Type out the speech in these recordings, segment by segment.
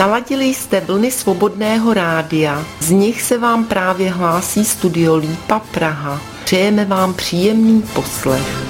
Naladili jste vlny Svobodného rádia, z nich se vám právě hlásí Studio Lípa Praha. Přejeme vám příjemný poslech.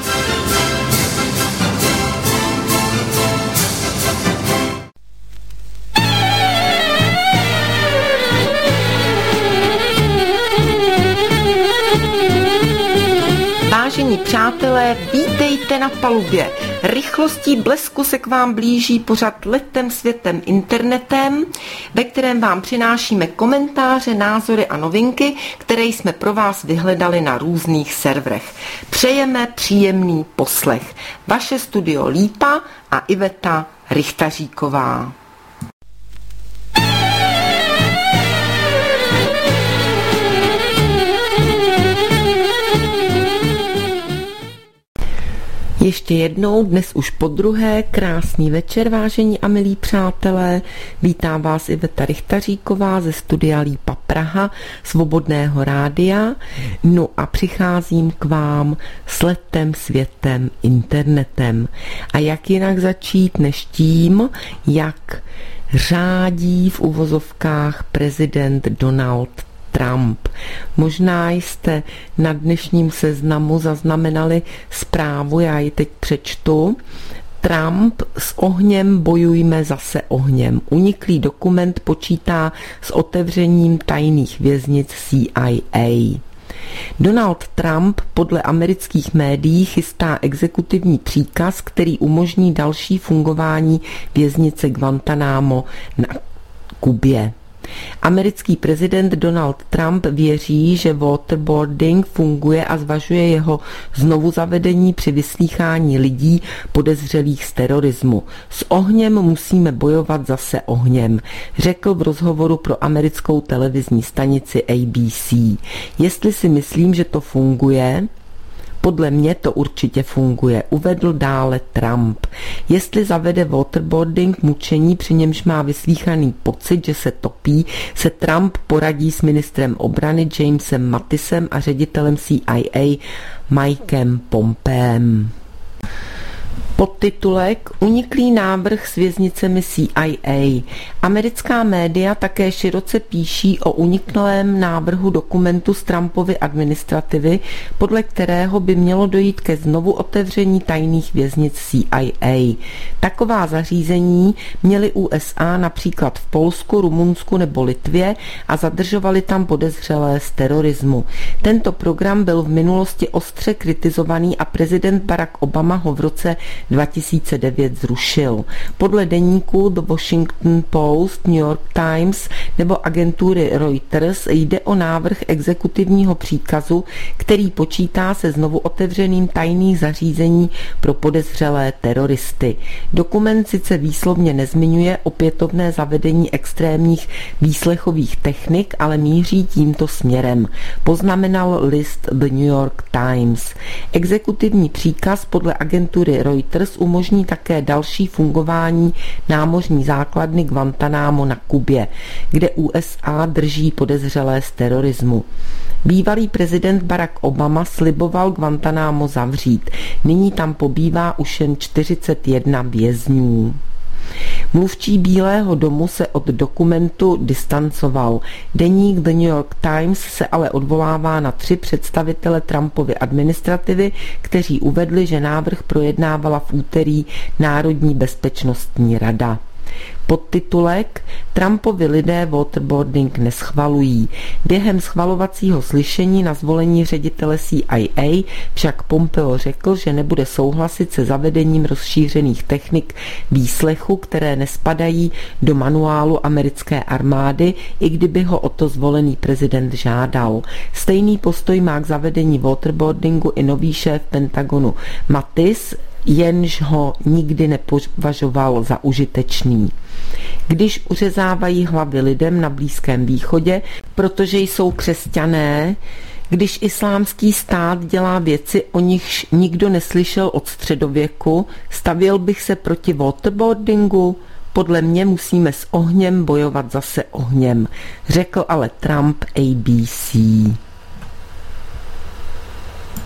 Vážení přátelé, vítejte na palubě. Rychlostí blesku se k vám blíží pořad Letem světem internetem, ve kterém vám přinášíme komentáře, názory a novinky, které jsme pro vás vyhledali na různých serverech. Přejeme příjemný poslech. Vaše Studio Lípa a Iveta Richtaříková. Ještě jednou, dnes už podruhé, krásný večer, vážení a milí přátelé. Vítám vás Iveta Richtaříková ze Studia Lípa Praha, Svobodného rádia. No a přicházím k vám s letem světem internetem. A jak jinak začít než tím, jak řádí v uvozovkách prezident Donald Trump. Možná jste na dnešním seznamu zaznamenali zprávu, já ji teď přečtu. Trump: s ohněm bojujme zase ohněm. Uniklý dokument počítá s otevřením tajných věznic CIA. Donald Trump podle amerických médií chystá exekutivní příkaz, který umožní další fungování věznice Guantánamo na Kubě. Americký prezident Donald Trump věří, že waterboarding funguje a zvažuje jeho znovuzavedení při vyslýchání lidí podezřelých z terorismu. S ohněm musíme bojovat zase ohněm, řekl v rozhovoru pro americkou televizní stanici ABC. Jestli si myslím, že to funguje, podle mě to určitě funguje, uvedl dále Trump. Jestli zavede waterboarding, mučení, při němž má vyslýchaný pocit, že se topí, se Trump poradí s ministrem obrany Jamesem Mattisem a ředitelem CIA Mikem Pompeem. Podtitulek: Uniklý návrh s věznicemi CIA. Americká média také široce píší o uniklém návrhu dokumentu z Trumpovy administrativy, podle kterého by mělo dojít ke znovu otevření tajných věznic CIA. Taková zařízení měly USA například v Polsku, Rumunsku nebo Litvě a zadržovali tam podezřelé z terorismu. Tento program byl v minulosti ostře kritizovaný a prezident Barack Obama ho v roce 2009 zrušil. Podle deníku The Washington Post, New York Times nebo agentury Reuters jde o návrh exekutivního příkazu, který počítá se znovu otevřeným tajných zařízení pro podezřelé teroristy. Dokument sice výslovně nezmiňuje opětovné zavedení extrémních výslechových technik, ale míří tímto směrem, poznamenal list The New York Times. Exekutivní příkaz podle agentury Reuters umožní také další fungování námořní základny Guantánamo na Kubě, kde USA drží podezřelé z terorismu. Bývalý prezident Barack Obama sliboval Guantánamo zavřít. Nyní tam pobývá už jen 41 vězňů. Mluvčí Bílého domu se od dokumentu distancoval. Deník The New York Times se ale odvolává na 3 představitele Trumpovy administrativy, kteří uvedli, že návrh projednávala v úterý Národní bezpečnostní rada. Podtitulek: Trumpovi lidé waterboarding neschvalují. Během schvalovacího slyšení na zvolení ředitele CIA však Pompeo řekl, že nebude souhlasit se zavedením rozšířených technik výslechu, které nespadají do manuálu americké armády, i kdyby ho o to zvolený prezident žádal. Stejný postoj má k zavedení waterboardingu i nový šéf Pentagonu Mattis, jenž ho nikdy nepovažoval za užitečný. Když uřezávají hlavy lidem na Blízkém východě, protože jsou křesťané, když islámský stát dělá věci, o nichž nikdo neslyšel od středověku, stavěl bych se proti waterboardingu? Podle mě musíme s ohněm bojovat zase ohněm, řekl ale Trump ABC.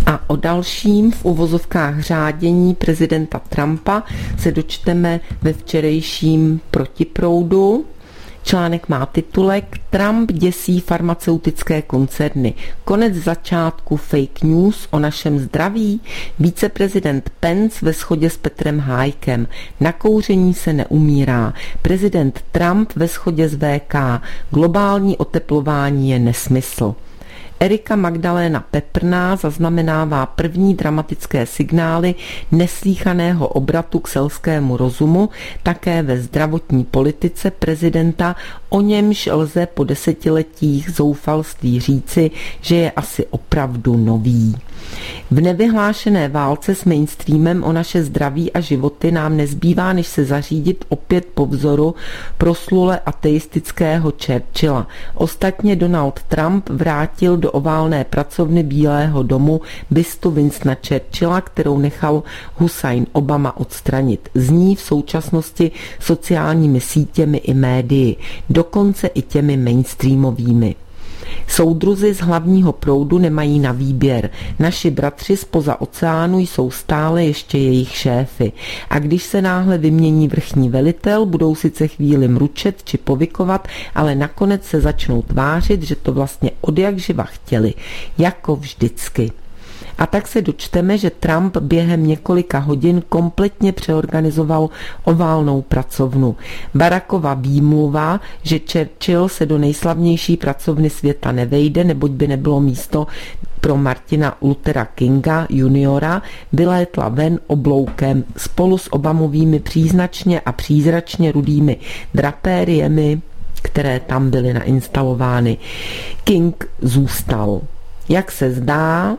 A o dalším v uvozovkách řádění prezidenta Trumpa se dočteme ve včerejším Protiproudu. Článek má titulek Trump děsí farmaceutické koncerny. Konec začátku fake news o našem zdraví. Viceprezident Pence ve shodě s Petrem Hájkem. Na kouření se neumírá. Prezident Trump ve shodě s VK. Globální oteplování je nesmysl. Erika Magdaléna Peprná zaznamenává první dramatické signály neslýchaného obratu k selskému rozumu také ve zdravotní politice prezidenta, o němž lze po desetiletích zoufalství říci, že je asi opravdu nový. V nevyhlášené válce s mainstreamem o naše zdraví a životy nám nezbývá, než se zařídit opět po vzoru proslule ateistického Churchilla. Ostatně Donald Trump vrátil do oválné pracovny Bílého domu bystu Winstona Churchilla, kterou nechal Hussein Obama odstranit. Zní v současnosti sociálními sítěmi i médii, dokonce i těmi mainstreamovými. Soudruzi z hlavního proudu nemají na výběr. Naši bratři zpoza oceánu jsou stále ještě jejich šéfy. A když se náhle vymění vrchní velitel, budou sice chvíli mručet či povykovat, ale nakonec se začnou tvářit, že to vlastně odjakživa chtěli. Jako vždycky. A tak se dočteme, že Trump během několika hodin kompletně přeorganizoval oválnou pracovnu. Barackova výmluva, že Churchill se do nejslavnější pracovny světa nevejde, neboť by nebylo místo pro Martina Luthera Kinga juniora, vylétla ven obloukem spolu s Obamovými příznačně a přízračně rudými drapériemi, které tam byly nainstalovány. King zůstal. Jak se zdá,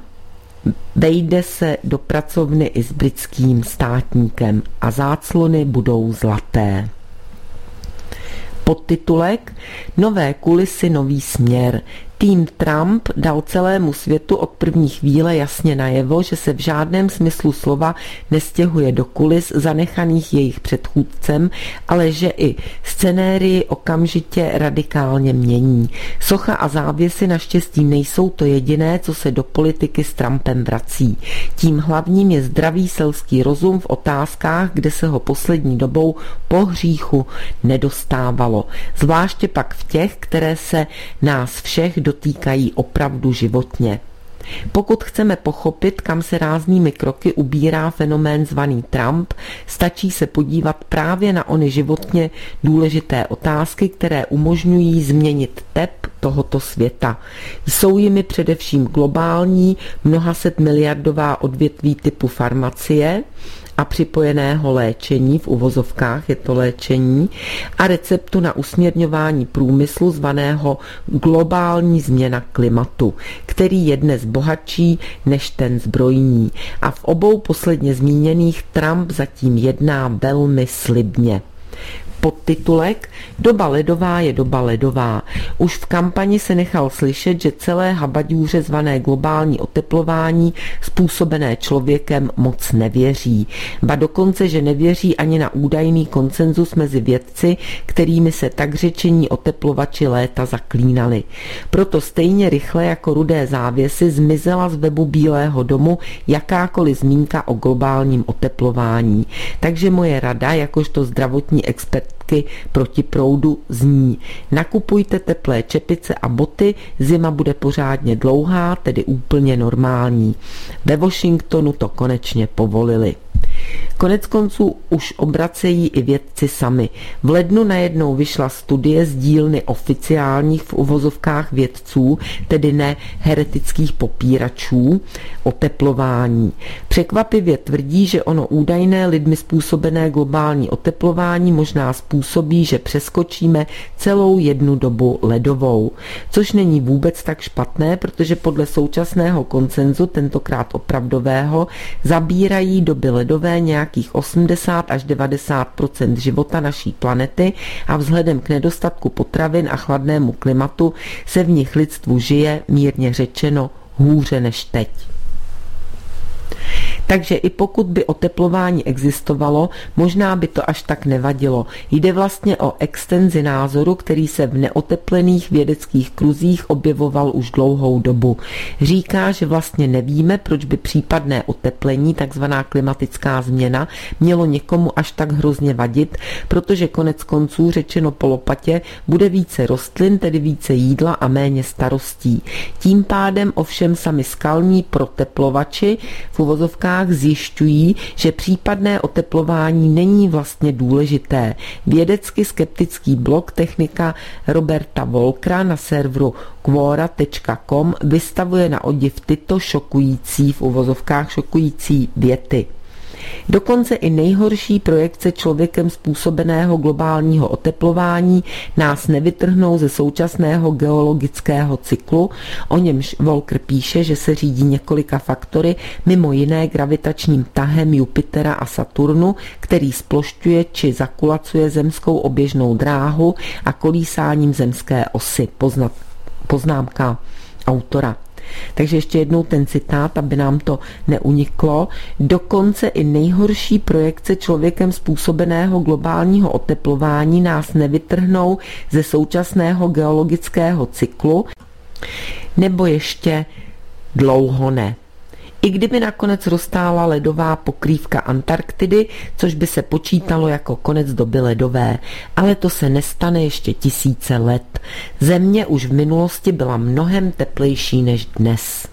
vejde se do pracovny i s britským státníkem a záclony budou zlaté. Podtitulek Nové kulisy, nový směr. Tým Trump dal celému světu od první chvíle jasně najevo, že se v žádném smyslu slova nestěhuje do kulis zanechaných jejich předchůdcem, ale že i scenérii okamžitě radikálně mění. Socha a závěsy naštěstí nejsou to jediné, co se do politiky s Trumpem vrací. Tím hlavním je zdravý selský rozum v otázkách, kde se ho poslední dobou po hříchu nedostávalo. Zvláště pak v těch, které se nás všech dotýkají opravdu životně. Pokud chceme pochopit, kam se ráznými kroky ubírá fenomén zvaný Trump, stačí se podívat právě na ony životně důležité otázky, které umožňují změnit tep tohoto světa. Jsou jimi především globální, mnohaset miliardová odvětví typu farmacie a připojeného léčení, v uvozovkách je to léčení, a receptu na usměrňování průmyslu zvaného globální změna klimatu, který je dnes bohatší než ten zbrojní. A v obou posledně zmíněných Trump zatím jedná velmi slibně. Podtitulek Doba ledová je doba ledová. Už v kampani se nechal slyšet, že celé habaďůře zvané globální oteplování způsobené člověkem moc nevěří. Ba dokonce, že nevěří ani na údajný konsenzus mezi vědci, kterými se tak řečení oteplovači léta zaklínali. Proto stejně rychle jako rudé závěsy zmizela z webu Bílého domu jakákoliv zmínka o globálním oteplování. Takže moje rada, jakožto zdravotní expertky proti proudu, zní: nakupujte teplé čepice a boty, zima bude pořádně dlouhá, tedy úplně normální. Ve Washingtonu to konečně povolili. Koneckonců už obracejí i vědci sami. V lednu najednou vyšla studie z dílny oficiálních v uvozovkách vědců, tedy ne heretických popíračů, oteplování. Překvapivě tvrdí, že ono údajné lidmi způsobené globální oteplování možná způsobí, že přeskočíme celou jednu dobu ledovou. Což není vůbec tak špatné, protože podle současného konsenzu, tentokrát opravdového, zabírají doby ledové nějakých 80 až 90% života naší planety a vzhledem k nedostatku potravin a chladnému klimatu se v nich lidstvu žije, mírně řečeno, hůře než teď. Takže i pokud by oteplování existovalo, možná by to až tak nevadilo. Jde vlastně o extenzi názoru, který se v neoteplených vědeckých kruzích objevoval už dlouhou dobu. Říká, že vlastně nevíme, proč by případné oteplení, takzvaná klimatická změna, mělo někomu až tak hrozně vadit, protože konec konců, řečeno po lopatě, bude více rostlin, tedy více jídla a méně starostí. Tím pádem ovšem sami skalní proteplovači v uvozovkách zjišťují, že případné oteplování není vlastně důležité. Vědecky skeptický blog technika Roberta Volkera na serveru quora.com vystavuje na odiv tyto šokující, v uvozovkách šokující věty. Dokonce i nejhorší projekce člověkem způsobeného globálního oteplování nás nevytrhnou ze současného geologického cyklu, o němž Volker píše, že se řídí několika faktory, mimo jiné gravitačním tahem Jupitera a Saturnu, který splošťuje či zakulacuje zemskou oběžnou dráhu a kolísáním zemské osy. Poznámka autora. Takže ještě jednou ten citát, aby nám to neuniklo. Dokonce i nejhorší projekce člověkem způsobeného globálního oteplování nás nevytrhnou ze současného geologického cyklu, nebo ještě dlouho ne. I kdyby nakonec roztála ledová pokrývka Antarktidy, což by se počítalo jako konec doby ledové, ale to se nestane ještě tisíce let. Země už v minulosti byla mnohem teplejší než dnes.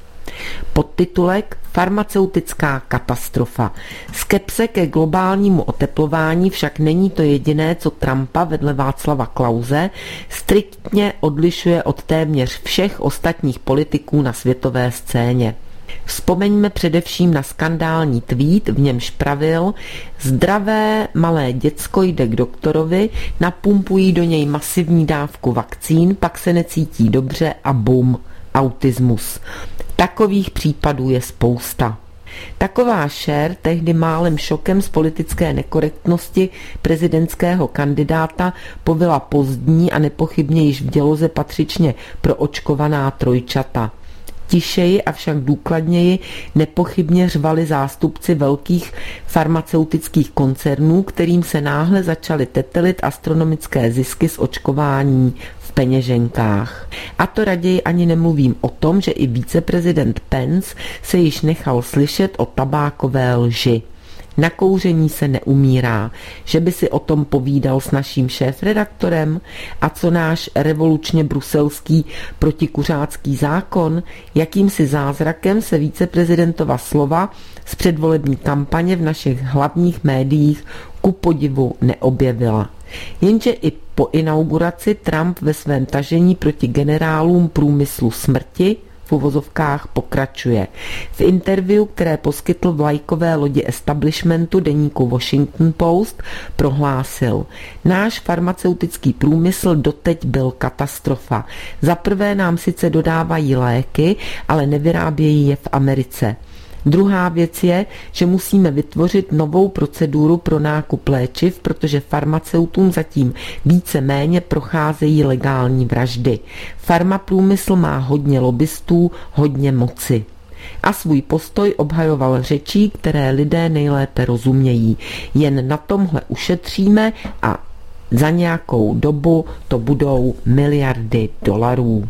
Podtitulek Farmaceutická katastrofa. Skepse ke globálnímu oteplování však není to jediné, co Trumpa vedle Václava Klause striktně odlišuje od téměř všech ostatních politiků na světové scéně. Vzpomeňme především na skandální tweet, v němž pravil: zdravé malé děcko jde k doktorovi, napumpují do něj masivní dávku vakcín, pak se necítí dobře a bum, autismus. Takových případů je spousta. Taková šér tehdy málem šokem z politické nekorektnosti prezidentského kandidáta povila pozdní a nepochybně již v děloze patřičně proočkovaná trojčata. Tišeji, avšak důkladněji nepochybně řvali zástupci velkých farmaceutických koncernů, kterým se náhle začaly tetelit astronomické zisky z očkování v peněženkách. A to raději ani nemluvím o tom, že i viceprezident Pence se již nechal slyšet o tabákové lži. Na kouření se neumírá, že by si o tom povídal s naším šéfredaktorem, a co náš revolučně bruselský protikuřácký zákon, jakýmsi zázrakem se viceprezidentova slova z předvolební kampaně v našich hlavních médiích ku podivu neobjevila. Jenže i po inauguraci Trump ve svém tažení proti generálům průmyslu smrti v uvozovkách pokračuje. V interview, které poskytl vlajkové lodi establishmentu deníku Washington Post, prohlásil: náš farmaceutický průmysl doteď byl katastrofa. Za prvé nám sice dodávají léky, ale nevyrábějí je v Americe. Druhá věc je, že musíme vytvořit novou proceduru pro nákup léčiv, protože farmaceutům zatím více-méně procházejí legální vraždy. Farmaprůmysl má hodně lobbystů, hodně moci. A svůj postoj obhajoval řečí, které lidé nejlépe rozumějí. Jen na tomhle ušetříme a za nějakou dobu to budou miliardy dolarů.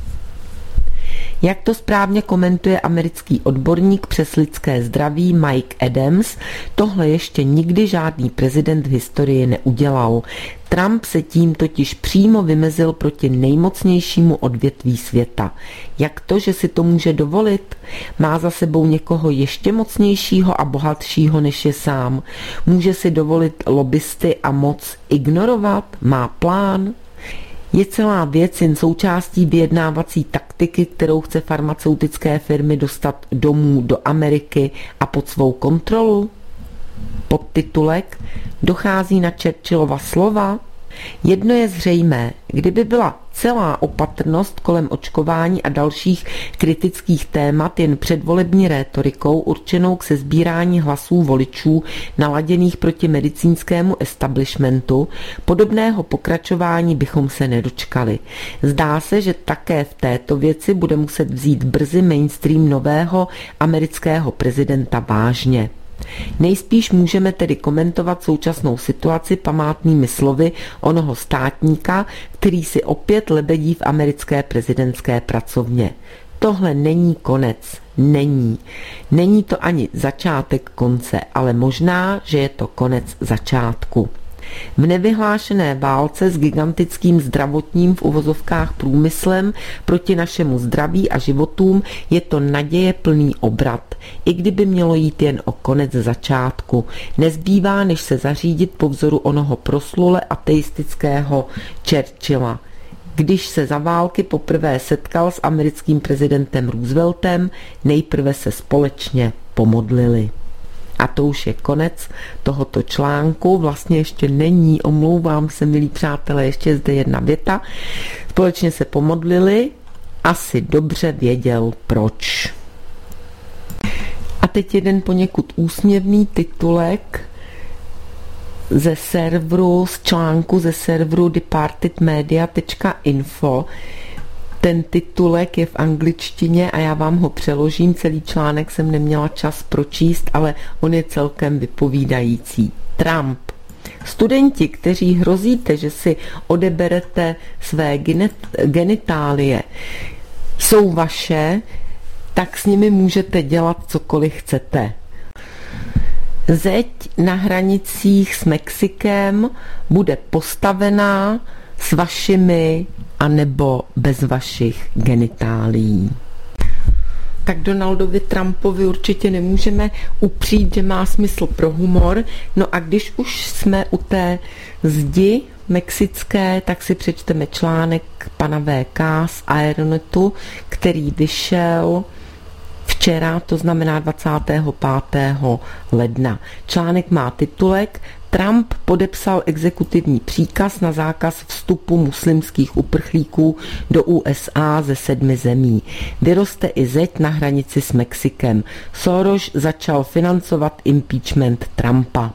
Jak to správně komentuje americký odborník přes lidské zdraví Mike Adams, tohle ještě nikdy žádný prezident v historii neudělal. Trump se tím totiž přímo vymezil proti nejmocnějšímu odvětví světa. Jak to, že si to může dovolit? Má za sebou někoho ještě mocnějšího a bohatšího než je sám? Může si dovolit lobbysty a moc ignorovat? Má plán? Je celá věc jen součástí vyjednávací taktiky, kterou chce farmaceutické firmy dostat domů do Ameriky a pod svou kontrolu? Podtitulek: dochází na Churchillova slova? Jedno je zřejmé, kdyby byla celá opatrnost kolem očkování a dalších kritických témat jen předvolební rétorikou určenou k sesbírání hlasů voličů naladěných proti medicínskému establishmentu, podobného pokračování bychom se nedočkali. Zdá se, že také v této věci bude muset vzít brzy mainstream nového amerického prezidenta vážně. Nejspíš můžeme tedy komentovat současnou situaci památnými slovy onoho státníka, který si opět lebedí v americké prezidentské pracovně. Tohle není konec. Není. Není to ani začátek konce, ale možná, že je to konec začátku. V nevyhlášené válce s gigantickým zdravotním v uvozovkách průmyslem proti našemu zdraví a životům je to naděje plný obrat. I kdyby mělo jít jen o konec začátku, nezbývá, než se zařídit po vzoru onoho proslule ateistického Churchilla. Když se za války poprvé setkal s americkým prezidentem Rooseveltem, nejprve se společně pomodlili. A to už je konec tohoto článku, vlastně ještě není, omlouvám se, milí přátelé, ještě zde jedna věta. Společně se pomodlili, asi dobře věděl proč. A teď jeden poněkud úsměvný titulek z článku ze serveru departedmedia.info. Ten titulek je v angličtině a já vám ho přeložím, celý článek jsem neměla čas pročíst, ale on je celkem vypovídající. Trump. Studenti, kteří hrozíte, že si odeberete své genitálie, jsou vaše, tak s nimi můžete dělat cokoliv chcete. Zeď na hranicích s Mexikem bude postavená s vašimi anebo bez vašich genitálií. Tak Donaldovi Trumpovi určitě nemůžeme upřít, že má smysl pro humor. No a když už jsme u té zdi mexické, tak si přečteme článek pana VK z Aeronetu, který vyšel včera, to znamená 25. ledna. Článek má titulek Trump podepsal exekutivní příkaz na zákaz vstupu muslimských uprchlíků do USA ze 7 zemí. Vyroste i zeď na hranici s Mexikem. Soros začal financovat impeachment Trumpa.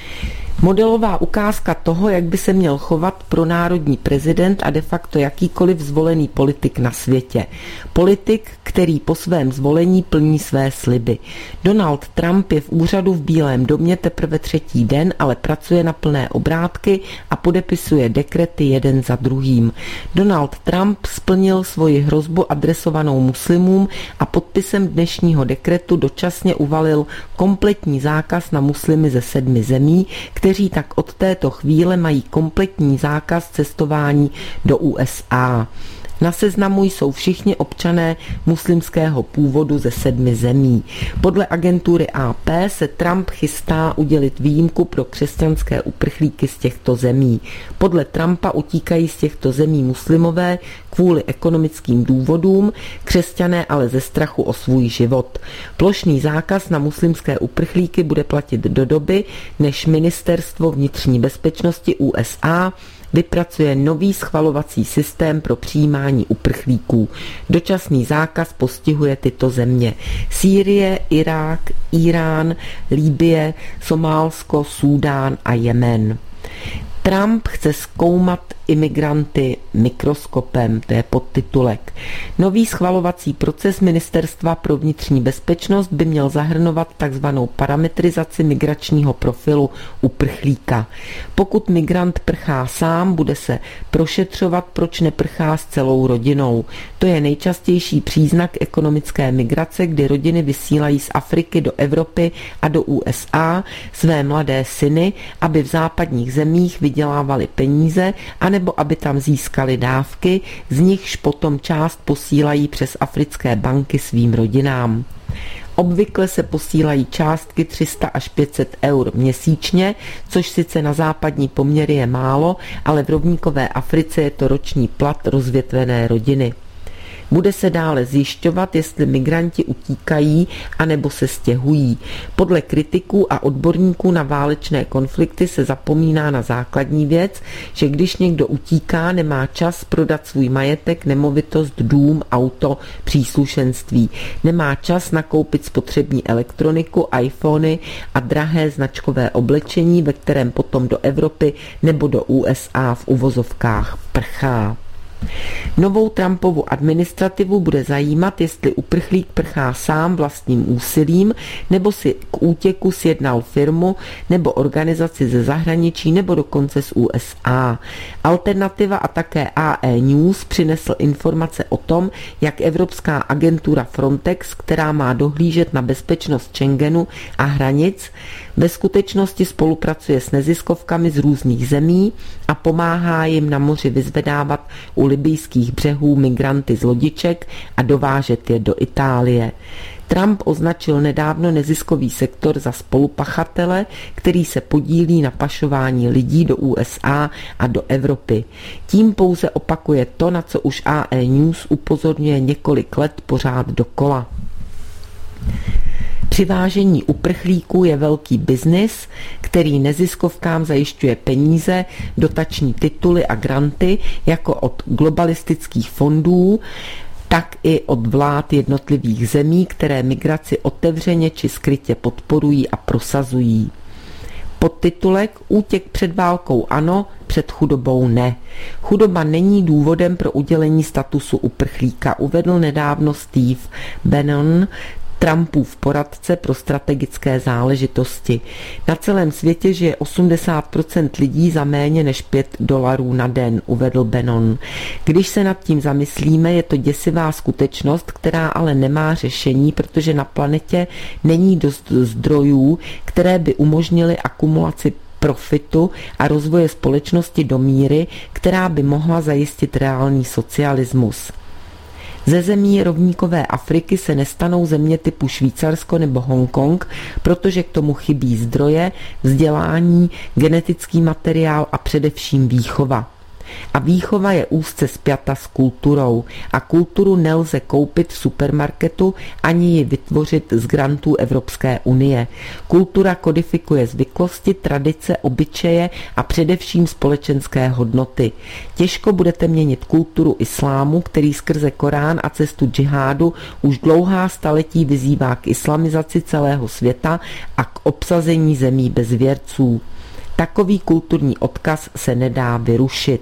Modelová ukázka toho, jak by se měl chovat pronárodní prezident a de facto jakýkoliv zvolený politik na světě. Politik, který po svém zvolení plní své sliby. Donald Trump je v úřadu v Bílém domě teprve 3. den, ale pracuje na plné obrátky a podepisuje dekrety jeden za druhým. Donald Trump splnil svoji hrozbu adresovanou muslimům a podpisem dnešního dekretu dočasně uvalil kompletní zákaz na muslimy ze 7 zemí, kteří tak od této chvíle mají kompletní zákaz cestování do USA. Na seznamu jsou všichni občané muslimského původu ze 7 zemí. Podle agentury AP se Trump chystá udělit výjimku pro křesťanské uprchlíky z těchto zemí. Podle Trumpa utíkají z těchto zemí muslimové kvůli ekonomickým důvodům, křesťané ale ze strachu o svůj život. Plošný zákaz na muslimské uprchlíky bude platit do doby, než Ministerstvo vnitřní bezpečnosti USA vypracuje nový schvalovací systém pro přijímání uprchlíků. Dočasný zákaz postihuje tyto země: Sýrie, Irák, Irán, Libye, Somálsko, Súdán a Jemen. Trump chce zkoumat imigranty mikroskopem, to je podtitulek. Nový schvalovací proces Ministerstva pro vnitřní bezpečnost by měl zahrnovat takzvanou parametrizaci migračního profilu uprchlíka. Pokud migrant prchá sám, bude se prošetřovat, proč neprchá s celou rodinou. To je nejčastější příznak ekonomické migrace, kdy rodiny vysílají z Afriky do Evropy a do USA své mladé syny, aby v západních zemích vydělávali peníze, anebo aby tam získali dávky, z nichž potom část posílají přes africké banky svým rodinám. Obvykle se posílají částky 300 až 500 eur měsíčně, což sice na západní poměry je málo, ale v rovníkové Africe je to roční plat rozvětvené rodiny. Bude se dále zjišťovat, jestli migranti utíkají anebo se stěhují. Podle kritiků a odborníků na válečné konflikty se zapomíná na základní věc, že když někdo utíká, nemá čas prodat svůj majetek, nemovitost, dům, auto, příslušenství. Nemá čas nakoupit spotřební elektroniku, iPhony a drahé značkové oblečení, ve kterém potom do Evropy nebo do USA v uvozovkách prchá. Novou Trumpovu administrativu bude zajímat, jestli uprchlík prchá sám vlastním úsilím, nebo si k útěku sjednal firmu nebo organizaci ze zahraničí nebo dokonce z USA. Alternativa a také AE News přinesl informace o tom, jak Evropská agentura Frontex, která má dohlížet na bezpečnost Schengenu a hranic, ve skutečnosti spolupracuje s neziskovkami z různých zemí a pomáhá jim na moři vyzvedávat u libyjských břehů migranty z lodiček a dovážet je do Itálie. Trump označil nedávno neziskový sektor za spolupachatele, který se podílí na pašování lidí do USA a do Evropy. Tím pouze opakuje to, na co už AE News upozorňuje několik let pořád dokola. Přivážení uprchlíků je velký biznis, který neziskovkám zajišťuje peníze, dotační tituly a granty, jako od globalistických fondů, tak i od vlád jednotlivých zemí, které migraci otevřeně či skrytě podporují a prosazují. Podtitulek Útěk před válkou ano, před chudobou ne. Chudoba není důvodem pro udělení statusu uprchlíka, uvedl nedávno Steve Bannon, Trumpův poradce pro strategické záležitosti. Na celém světě žije 80% lidí za méně než $5 na den, uvedl Bannon. Když se nad tím zamyslíme, je to děsivá skutečnost, která ale nemá řešení, protože na planetě není dost zdrojů, které by umožnily akumulaci profitu a rozvoje společnosti do míry, která by mohla zajistit reálný socialismus. Ze zemí rovníkové Afriky se nestanou země typu Švýcarsko nebo Hongkong, protože k tomu chybí zdroje, vzdělání, genetický materiál a především výchova. A výchova je úzce spjata s kulturou a kulturu nelze koupit v supermarketu ani ji vytvořit z grantů Evropské unie. Kultura kodifikuje zvyklosti, tradice, obyčeje a především společenské hodnoty. Těžko budete měnit kulturu islámu, který skrze Korán a cestu džihádu už dlouhá staletí vyzývá k islamizaci celého světa a k obsazení zemí bez věrců. Takový kulturní odkaz se nedá vyrušit.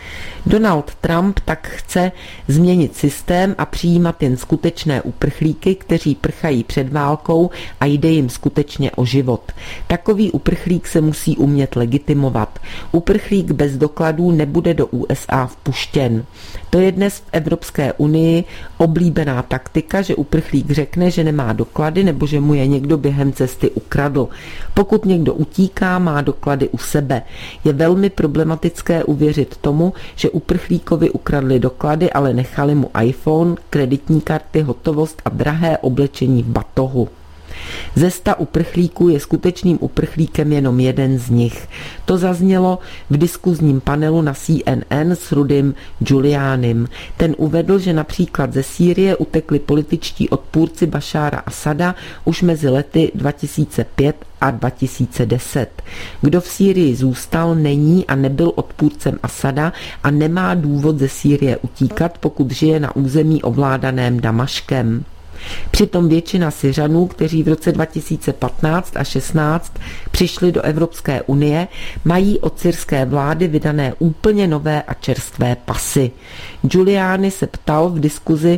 Donald Trump tak chce změnit systém a přijímat jen skutečné uprchlíky, kteří prchají před válkou a jde jim skutečně o život. Takový uprchlík se musí umět legitimovat. Uprchlík bez dokladů nebude do USA vpuštěn. To je dnes v Evropské unii oblíbená taktika, že uprchlík řekne, že nemá doklady nebo že mu je někdo během cesty ukradl. Pokud někdo utíká, má doklady u sebe. Je velmi problematické uvěřit tomu, že uprchlíkovi ukradli doklady, ale nechali mu iPhone, kreditní karty, hotovost a drahé oblečení v batohu. Ze 100 uprchlíků je skutečným uprchlíkem jenom jeden z nich. To zaznělo v diskuzním panelu na CNN s Rudym Giulianim. Ten uvedl, že například ze Sýrie utekli političtí odpůrci Bašára Asada už mezi lety 2005 a 2010. Kdo v Sýrii zůstal, není a nebyl odpůrcem Asada a nemá důvod ze Sýrie utíkat, pokud žije na území ovládaném Damaškem. Přitom většina Syřanů, kteří v roce 2015 a 16 přišli do Evropské unie, mají od syrské vlády vydané úplně nové a čerstvé pasy. Giuliani se ptal v diskuzi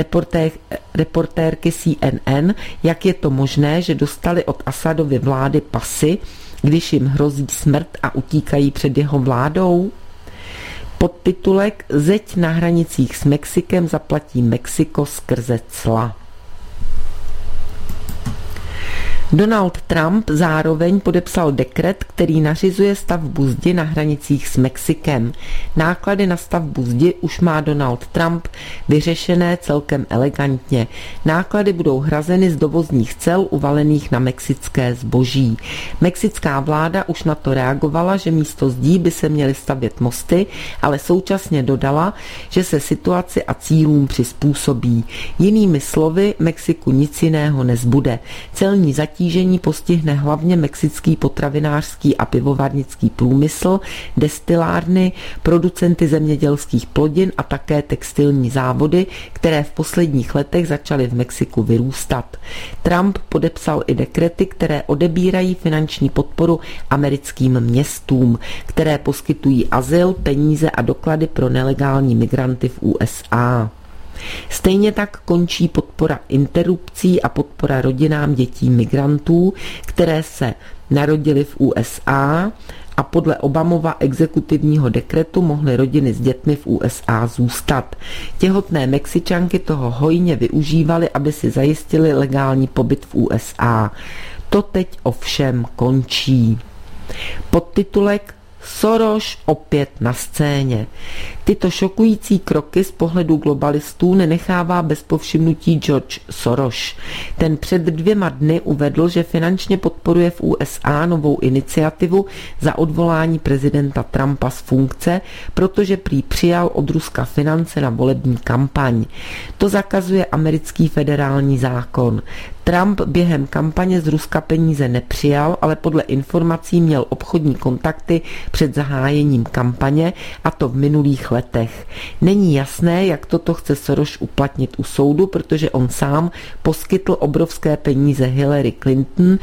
reportérky CNN, jak je to možné, že dostali od Asadovy vlády pasy, když jim hrozí smrt a utíkají před jeho vládou. Podtitulek Zeď na hranicích s Mexikem zaplatí Mexiko skrze cla. Donald Trump zároveň podepsal dekret, který nařizuje stavbu zdi na hranicích s Mexikem. Náklady na stavbu zdi už má Donald Trump vyřešené celkem elegantně. Náklady budou hrazeny z dovozních cel uvalených na mexické zboží. Mexická vláda už na to reagovala, že místo zdí by se měly stavět mosty, ale současně dodala, že se situaci a cílům přizpůsobí. Jinými slovy, Mexiku nic jiného nezbude. Celní zatížení postihne hlavně mexický potravinářský a pivovarnický průmysl, destilárny, producenty zemědělských plodin a také textilní závody, které v posledních letech začaly v Mexiku vyrůstat. Trump podepsal i dekrety, které odebírají finanční podporu americkým městům, které poskytují azyl, peníze a doklady pro nelegální migranty v USA. Stejně tak končí podpora interrupcí a podpora rodinám dětí migrantů, které se narodily v USA a podle Obamova exekutivního dekretu mohly rodiny s dětmi v USA zůstat. Těhotné Mexičanky toho hojně využívaly, aby si zajistili legální pobyt v USA. To teď ovšem končí. Podtitulek Soros opět na scéně. Tyto šokující kroky z pohledu globalistů nenechává bez povšimnutí George Soros. Ten před 2 dny uvedl, že finančně podporuje v USA novou iniciativu za odvolání prezidenta Trumpa z funkce, protože prý přijal od Ruska finance na volební kampaň. To zakazuje americký federální zákon. Trump během kampaně z Ruska peníze nepřijal, ale podle informací měl obchodní kontakty před zahájením kampaně, a to v minulých letech. Není jasné, jak toto chce Soros uplatnit u soudu, protože on sám poskytl obrovské peníze Hillary Clinton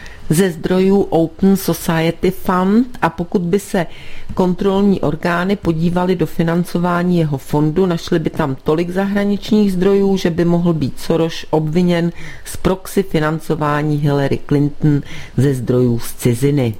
ze zdrojů Open Society Fund, a pokud by se kontrolní orgány podívaly do financování jeho fondu, našli by tam tolik zahraničních zdrojů, že by mohl být Soros obviněn z proxy financování Hillary Clinton ze zdrojů z ciziny.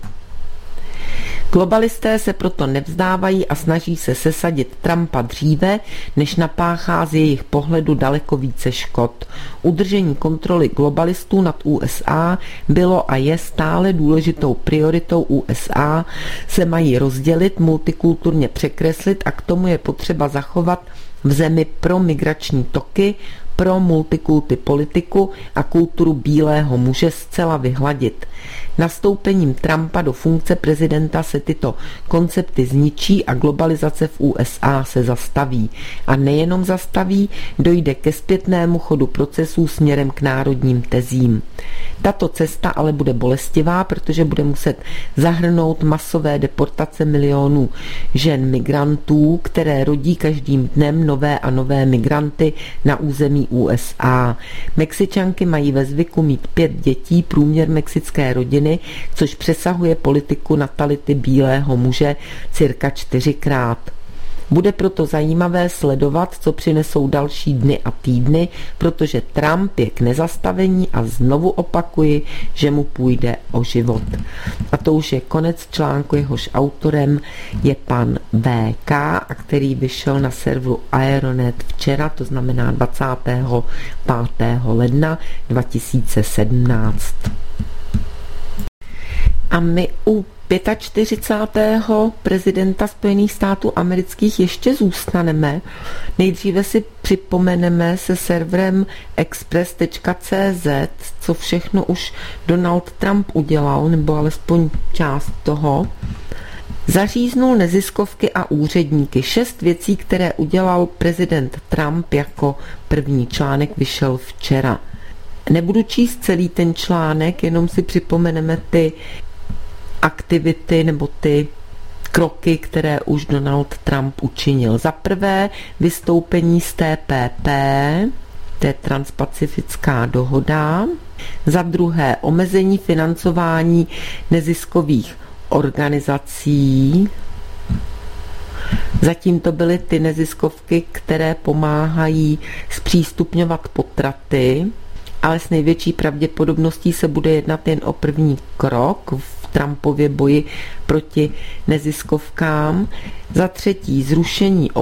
Globalisté se proto nevzdávají a snaží se sesadit Trumpa dříve, než napáchá z jejich pohledu daleko více škod. Udržení kontroly globalistů nad USA bylo a je stále důležitou prioritou USA, se mají rozdělit, multikulturně překreslit a k tomu je potřeba zachovat v zemi pro migrační toky, pro multikulty politiku a kulturu bílého muže zcela vyhladit. Nastoupením Trumpa do funkce prezidenta se tyto koncepty zničí a globalizace v USA se zastaví. A nejenom zastaví, dojde ke zpětnému chodu procesů směrem k národním tezím. Tato cesta ale bude bolestivá, protože bude muset zahrnout masové deportace milionů žen migrantů, které rodí každým dnem nové a nové migranty na území USA. Mexičanky mají ve zvyku mít 5 dětí, průměr mexické rodiny, což přesahuje politiku natality bílého muže cirka 4krát. Bude proto zajímavé sledovat, co přinesou další dny a týdny, protože Trump je k nezastavení a znovu opakuji, že mu půjde o život. A to už je konec článku, jehož autorem je pan VK, a který vyšel na serveru Aeronet včera, to znamená 25. ledna 2017. A my u 45. prezidenta Spojených států amerických ještě zůstaneme. Nejdříve si připomeneme se serverem express.cz, co všechno už Donald Trump udělal, nebo alespoň část toho. Zaříznul neziskovky a úředníky. 6 věcí, které udělal prezident Trump, jako první článek vyšel včera. Nebudu číst celý ten článek, jenom si připomeneme ty aktivity nebo ty kroky, které už Donald Trump učinil. Za prvé vystoupení z TPP, to je transpacifická dohoda. Za druhé omezení financování neziskových organizací. Zatím to byly ty neziskovky, které pomáhají zpřístupňovat potraty, ale s největší pravděpodobností se bude jednat jen o první krok v Trumpově boji proti neziskovkám. Za třetí zrušení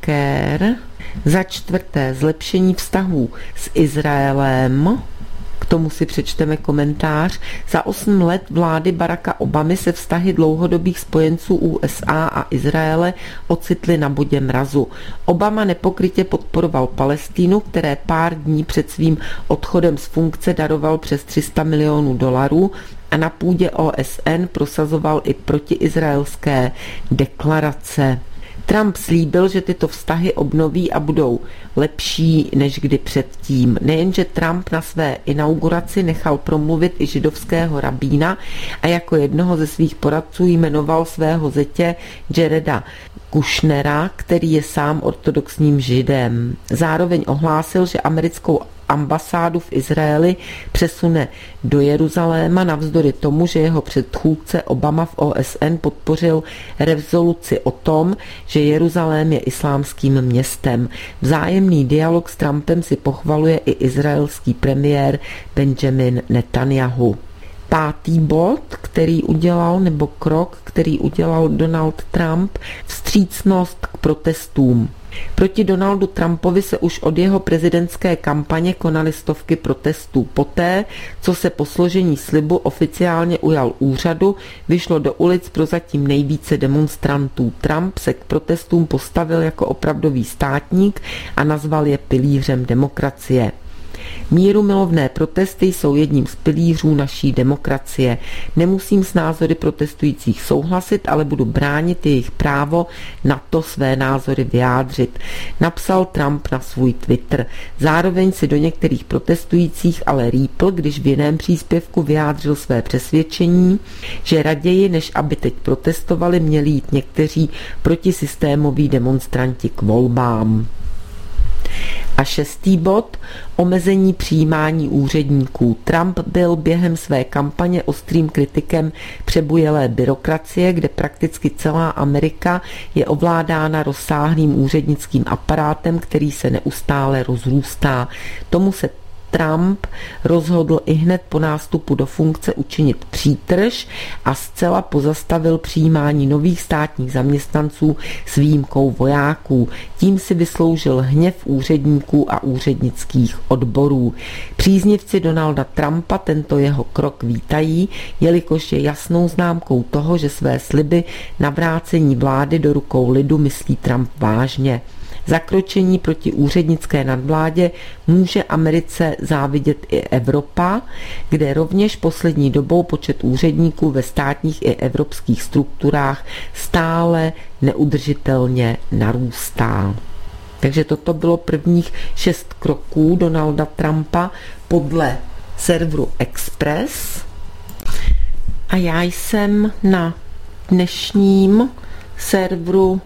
Obamacare. Za čtvrté zlepšení vztahů s Izraelem. K tomu si přečteme komentář. Za 8 let vlády Baracka Obamy se vztahy dlouhodobých spojenců USA a Izraele ocitly na bodě mrazu. Obama nepokrytě podporoval Palestínu, které pár dní před svým odchodem z funkce daroval přes $300 milionů a na půdě OSN prosazoval i protiizraelské deklarace. Trump slíbil, že tyto vztahy obnoví a budou lepší než kdy předtím. Nejenže Trump na své inauguraci nechal promluvit i židovského rabína a jako jednoho ze svých poradců jmenoval svého zetě Jareda Kushnera, který je sám ortodoxním židem. Zároveň ohlásil, že americkou ambasádu v Izraeli přesune do Jeruzaléma navzdory tomu, že jeho předchůdce Obama v OSN podpořil rezoluci o tom, že Jeruzalém je islámským městem. Vzájemný dialog s Trumpem si pochvaluje i izraelský premiér Benjamin Netanyahu. 5. bod, krok, který udělal Donald Trump, vstřícnost k protestům. Proti Donaldu Trumpovi se už od jeho prezidentské kampaně konaly stovky protestů. Poté, co se po složení slibu oficiálně ujal úřadu, vyšlo do ulic prozatím nejvíce demonstrantů. Trump se k protestům postavil jako opravdový státník a nazval je pilířem demokracie. Mírumilovné protesty jsou jedním z pilířů naší demokracie. Nemusím s názory protestujících souhlasit, ale budu bránit jejich právo na to své názory vyjádřit, napsal Trump na svůj Twitter. Zároveň si do některých protestujících ale rýpl, když v jiném příspěvku vyjádřil své přesvědčení, že raději, než aby teď protestovali, měli jít někteří protisystémoví demonstranti k volbám. A 6. bod, omezení přijímání úředníků. Trump byl během své kampaně ostrým kritikem přebujelé byrokracie, kde prakticky celá Amerika je ovládána rozsáhlým úřednickým aparátem, který se neustále rozrůstá. Tomu se Trump rozhodl ihned po nástupu do funkce učinit přítrž a zcela pozastavil přijímání nových státních zaměstnanců s výjimkou vojáků. Tím si vysloužil hněv úředníků a úřednických odborů. Příznivci Donalda Trumpa tento jeho krok vítají, jelikož je jasnou známkou toho, že své sliby na vrácení vlády do rukou lidu myslí Trump vážně. Zakročení proti úřednické nadvládě může Americe závidět i Evropa, kde rovněž poslední dobou počet úředníků ve státních i evropských strukturách stále neudržitelně narůstá. Takže toto bylo prvních 6 kroků Donalda Trumpa podle serveru Express. A já jsem na dnešním serveru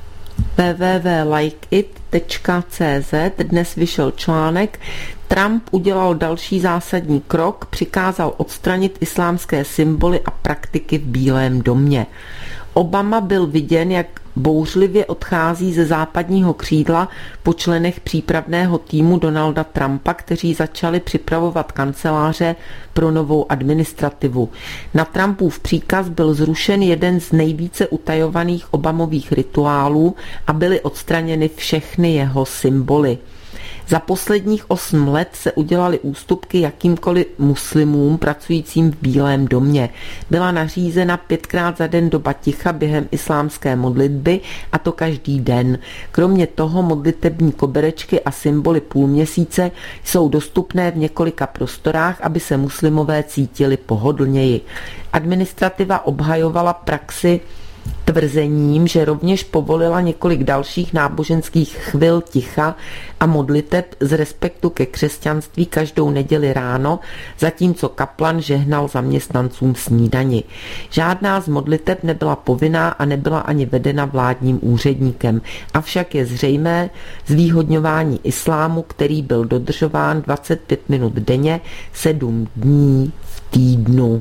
www.likeit.cz dnes vyšel článek. Trump udělal další zásadní krok, přikázal odstranit islámské symboly a praktiky v Bílém domě. Obama byl viděn, jak bouřlivě odchází ze západního křídla po členech přípravného týmu Donalda Trumpa, kteří začali připravovat kanceláře pro novou administrativu. Na Trumpův příkaz byl zrušen jeden z nejvíce utajovaných Obamových rituálů a byly odstraněny všechny jeho symboly. Za posledních 8 let se udělaly ústupky jakýmkoliv muslimům pracujícím v Bílém domě. Byla nařízena 5krát za den doba ticha během islámské modlitby, a to každý den. Kromě toho modlitební koberečky a symboly půlměsíce jsou dostupné v několika prostorách, aby se muslimové cítili pohodlněji. Administrativa obhajovala praxi tvrzením, že rovněž povolila několik dalších náboženských chvil ticha a modliteb z respektu ke křesťanství každou neděli ráno, zatímco kaplan žehnal zaměstnancům snídani. Žádná z modliteb nebyla povinná a nebyla ani vedena vládním úředníkem, avšak je zřejmé zvýhodňování islámu, který byl dodržován 25 minut denně, 7 dní v týdnu.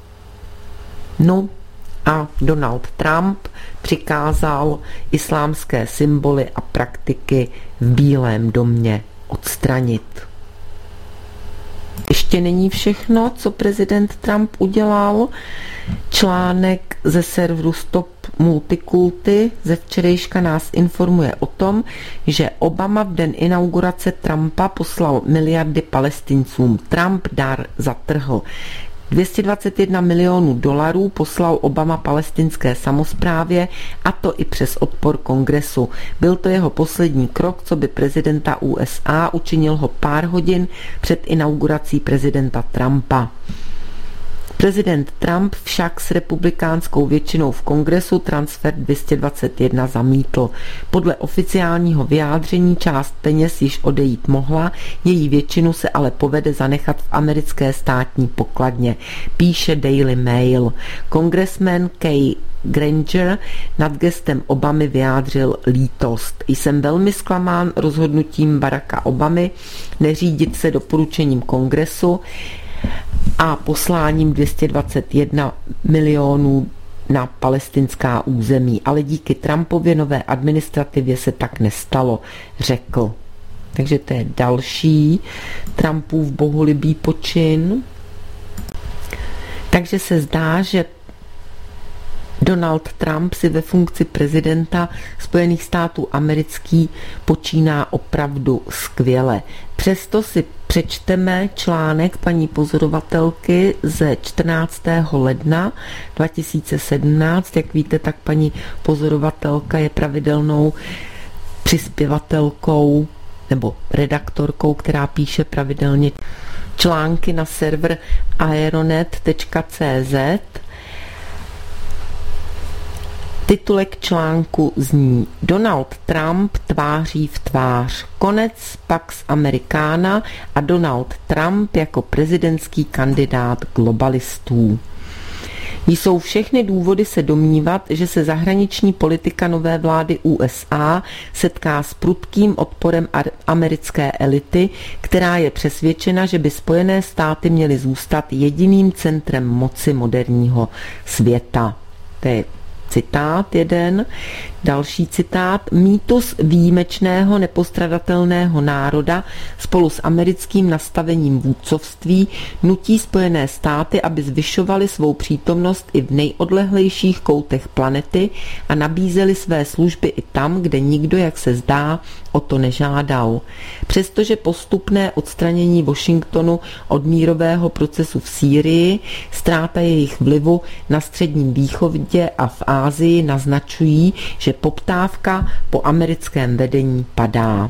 A Donald Trump přikázal islámské symboly a praktiky v Bílém domě odstranit. Ještě není všechno, co prezident Trump udělal. Článek ze serveru Stop Multikulty ze včerejška nás informuje o tom, že Obama v den inaugurace Trumpa poslal miliardy Palestincům. Trump dar zatrhl. 221 milionů dolarů poslal Obama palestinské samosprávě, a to i přes odpor kongresu. Byl to jeho poslední krok, co by prezidenta USA, učinil ho pár hodin před inaugurací prezidenta Trumpa. Prezident Trump však s republikánskou většinou v kongresu transfer 221 zamítl. Podle oficiálního vyjádření část peněz již odejít mohla, její většinu se ale povede zanechat v americké státní pokladně, píše Daily Mail. Kongresmen Kay Granger nad gestem Obamy vyjádřil lítost. Jsem velmi zklamán rozhodnutím Baracka Obamy neřídit se doporučením kongresu a posláním 221 milionů na palestinská území. Ale díky Trumpově nové administrativě se tak nestalo, řekl. Takže to je další Trumpův bohulibý počin. Takže se zdá, že Donald Trump si ve funkci prezidenta Spojených států amerických počíná opravdu skvěle. Přesto si přečteme článek paní pozorovatelky ze 14. ledna 2017. Jak víte, tak paní pozorovatelka je pravidelnou přispěvatelkou nebo redaktorkou, která píše pravidelně články na server aeronet.cz. Titulek článku zní: Donald Trump tváří v tvář. Konec Pax Americana a Donald Trump jako prezidentský kandidát globalistů. Jsou všechny důvody se domnívat, že se zahraniční politika nové vlády USA setká s prudkým odporem americké elity, která je přesvědčena, že by Spojené státy měly zůstat jediným centrem moci moderního světa. To je citát jeden. Další citát. Mýtus výjimečného nepostradatelného národa spolu s americkým nastavením vůdcovství nutí Spojené státy, aby zvyšovaly svou přítomnost i v nejodlehlejších koutech planety a nabízely své služby i tam, kde nikdo, jak se zdá, o to nežádal. Přestože postupné odstranění Washingtonu od mírového procesu v Sýrii, ztráta jejich vlivu na Středním východě a v Asii naznačují, že poptávka po americkém vedení padá.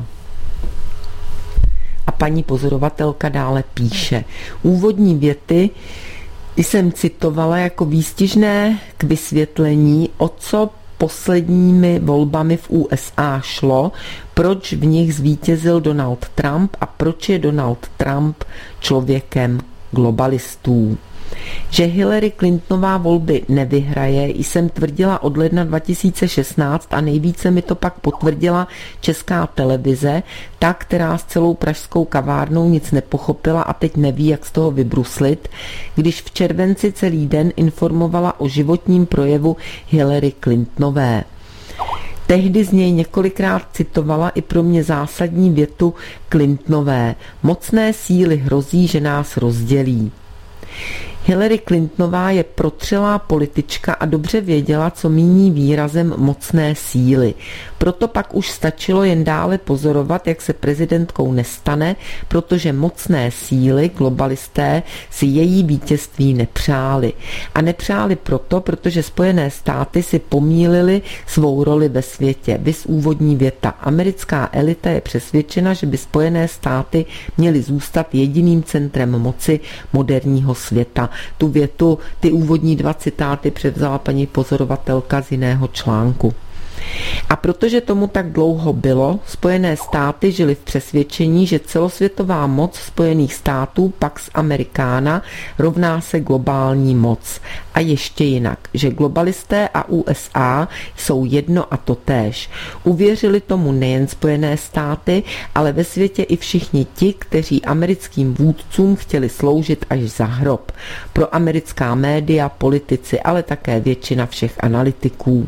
A paní pozorovatelka dále píše: úvodní věty jsem citovala jako výstižné k vysvětlení, o co posledními volbami v USA šlo, proč v nich zvítězil Donald Trump a proč je Donald Trump člověkem globalistů. Že Hillary Clintonová volby nevyhraje, jsem tvrdila od ledna 2016 a nejvíce mi to pak potvrdila Česká televize, ta, která s celou pražskou kavárnou nic nepochopila a teď neví, jak z toho vybruslit, když v červenci celý den informovala o životním projevu Hillary Clintonové. Tehdy z něj několikrát citovala i pro mě zásadní větu Clintonové: mocné síly hrozí, že nás rozdělí. Hillary Clintonová je protřelá politička a dobře věděla, co míní výrazem mocné síly. Proto pak už stačilo jen dále pozorovat, jak se prezidentkou nestane, protože mocné síly, globalisté, si její vítězství nepřáli. A nepřáli proto, protože Spojené státy si pomýlily svou roli ve světě. Viz úvodní věta. Americká elita je přesvědčena, že by Spojené státy měly zůstat jediným centrem moci moderního světa. Tu větu, ty úvodní dva citáty převzala paní pozorovatelka z jiného článku. A protože tomu tak dlouho bylo, Spojené státy žily v přesvědčení, že celosvětová moc Spojených států Pax Americana rovná se globální moc. A ještě jinak, že globalisté a USA jsou jedno a totéž. Uvěřili tomu nejen Spojené státy, ale ve světě i všichni ti, kteří americkým vůdcům chtěli sloužit až za hrob. Pro americká média, politici, ale také většina všech analytiků.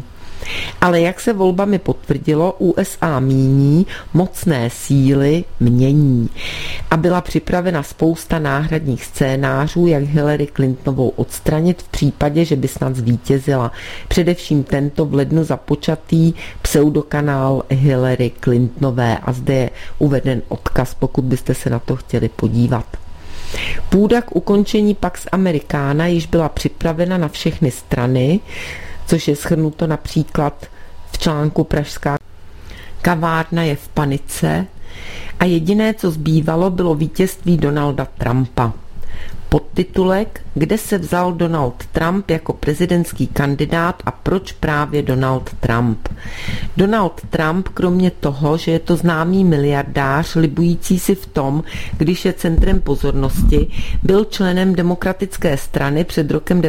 Ale jak se volbami potvrdilo, USA míní, mocné síly mění. A byla připravena spousta náhradních scénářů, jak Hillary Clintonovou odstranit v případě, že by snad zvítězila. Především tento v lednu započatý pseudokanál Hillary Clintonové a zde je uveden odkaz, pokud byste se na to chtěli podívat. Půda k ukončení Pax Americana již byla připravena na všechny strany, což je shrnuto například v článku Pražská kavárna je v panice a jediné, co zbývalo, bylo vítězství Donalda Trumpa. Podtitulek, kde se vzal Donald Trump jako prezidentský kandidát a proč právě Donald Trump. Donald Trump, kromě toho, že je to známý miliardář, libující si v tom, když je centrem pozornosti, byl členem Demokratické strany před rokem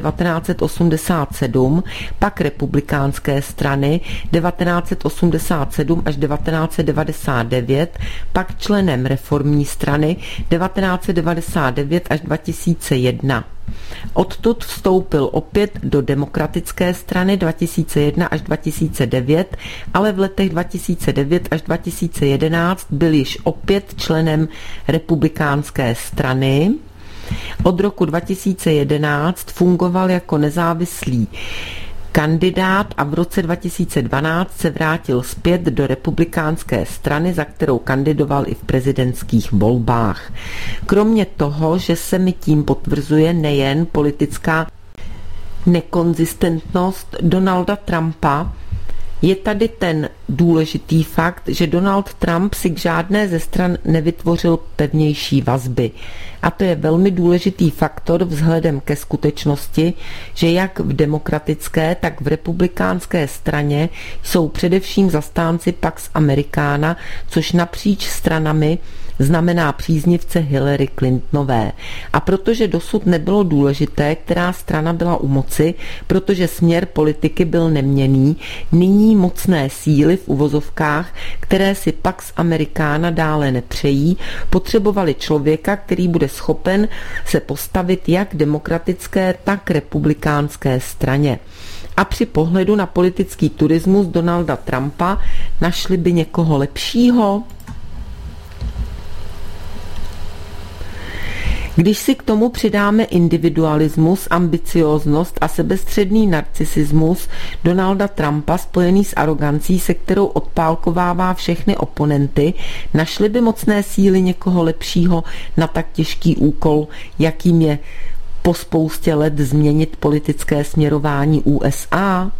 1987, pak Republikánské strany 1987 až 1999, pak členem Reformní strany 1999 až 2001. Odtud vstoupil opět do Demokratické strany 2001 až 2009, ale v letech 2009 až 2011 byl již opět členem Republikánské strany. Od roku 2011 fungoval jako nezávislý kandidát a v roce 2012 se vrátil zpět do Republikánské strany, za kterou kandidoval i v prezidentských volbách. Kromě toho, že se mi tím potvrzuje nejen politická nekonzistentnost Donalda Trumpa, je tady ten důležitý fakt, že Donald Trump si k žádné ze stran nevytvořil pevnější vazby. A to je velmi důležitý faktor vzhledem ke skutečnosti, že jak v demokratické, tak v republikánské straně jsou především zastánci Pax Americana, což napříč stranami znamená příznivce Hillary Clintonové. A protože dosud nebylo důležité, která strana byla u moci, protože směr politiky byl neměnný, nyní mocné síly v uvozovkách, které si Pax Americana dále nepřejí, potřebovali člověka, který bude schopen se postavit jak demokratické, tak republikánské straně. A při pohledu na politický turismus Donalda Trumpa našli by někoho lepšího? Když si k tomu přidáme individualismus, ambicióznost a sebestředný narcisismus Donalda Trumpa spojený s arogancí, se kterou odpálkovává všechny oponenty, našli by mocné síly někoho lepšího na tak těžký úkol, jakým je po spoustě let změnit politické směrování USA?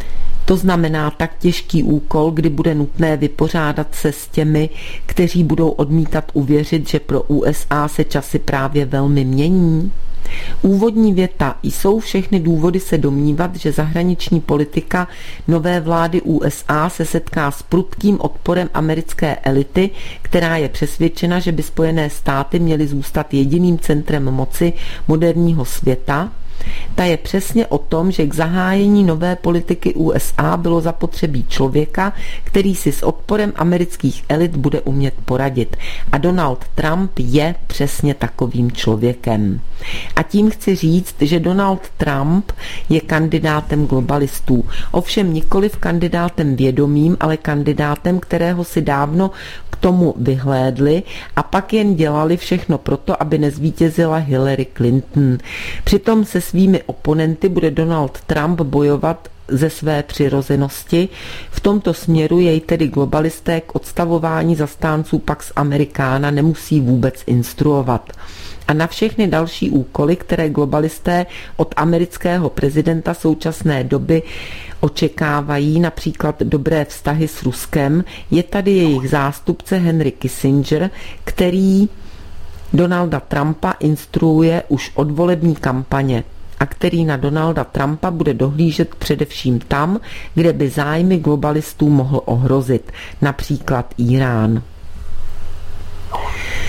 To znamená tak těžký úkol, kdy bude nutné vypořádat se s těmi, kteří budou odmítat uvěřit, že pro USA se časy právě velmi mění. Úvodní věta. Jsou všechny důvody se domnívat, že zahraniční politika nové vlády USA se setká s prudkým odporem americké elity, která je přesvědčena, že by Spojené státy měly zůstat jediným centrem moci moderního světa. Ta je přesně o tom, že k zahájení nové politiky USA bylo zapotřebí člověka, který si s odporem amerických elit bude umět poradit. A Donald Trump je přesně takovým člověkem. A tím chci říct, že Donald Trump je kandidátem globalistů. Ovšem nikoliv kandidátem vědomým, ale kandidátem, kterého si dávno k tomu vyhlédli a pak jen dělali všechno proto, aby nezvítězila Hillary Clinton. Přitom se svými oponenty bude Donald Trump bojovat ze své přirozenosti. V tomto směru jej tedy globalisté k odstavování zastánců Pax Americana nemusí vůbec instruovat. A na všechny další úkoly, které globalisté od amerického prezidenta současné doby očekávají, například dobré vztahy s Ruskem, je tady jejich zástupce Henry Kissinger, který Donalda Trumpa instruuje už od volební kampaně a který na Donalda Trumpa bude dohlížet především tam, kde by zájmy globalistů mohl ohrozit, například Irán.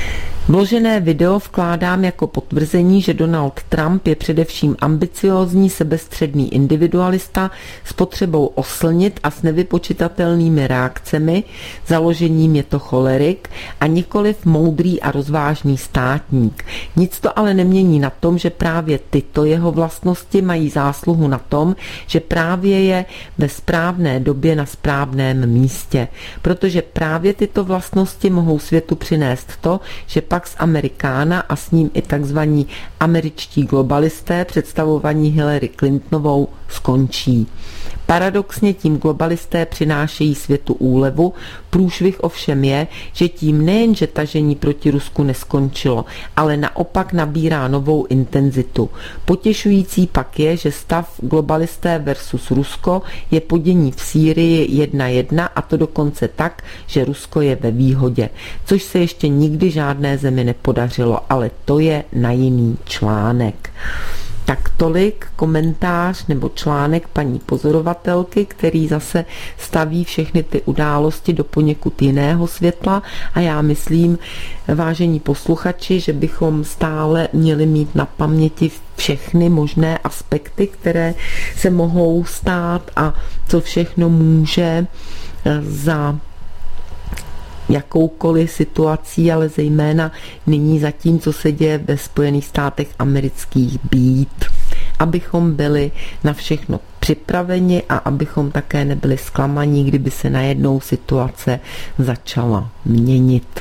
Vložené video vkládám jako potvrzení, že Donald Trump je především ambiciózní, sebestředný individualista s potřebou oslnit a s nevypočitatelnými reakcemi, založením je to cholerik a nikoliv moudrý a rozvážný státník. Nic to ale nemění na tom, že právě tyto jeho vlastnosti mají zásluhu na tom, že právě je ve správné době na správném místě. Protože právě tyto vlastnosti mohou světu přinést to, že Pax Americana a s ním i takzvaní američtí globalisté představovaní Hillary Clintonovou skončí. Paradoxně tím globalisté přinášejí světu úlevu, průšvih ovšem je, že tím nejenže tažení proti Rusku neskončilo, ale naopak nabírá novou intenzitu. Potěšující pak je, že stav globalisté versus Rusko je po dění v Sýrii 1:1 a to dokonce tak, že Rusko je ve výhodě, což se ještě nikdy žádné zemi nepodařilo, ale to je na jiný článek. Tak tolik komentář nebo článek paní pozorovatelky, který zase staví všechny ty události do poněkud jiného světla a já myslím, vážení posluchači, že bychom stále měli mít na paměti všechny možné aspekty, které se mohou stát a co všechno může za jakoukoliv situací, ale zejména nyní za tím, co se děje ve Spojených státech amerických být, abychom byli na všechno připraveni a abychom také nebyli zklamaní, kdyby se najednou situace začala měnit.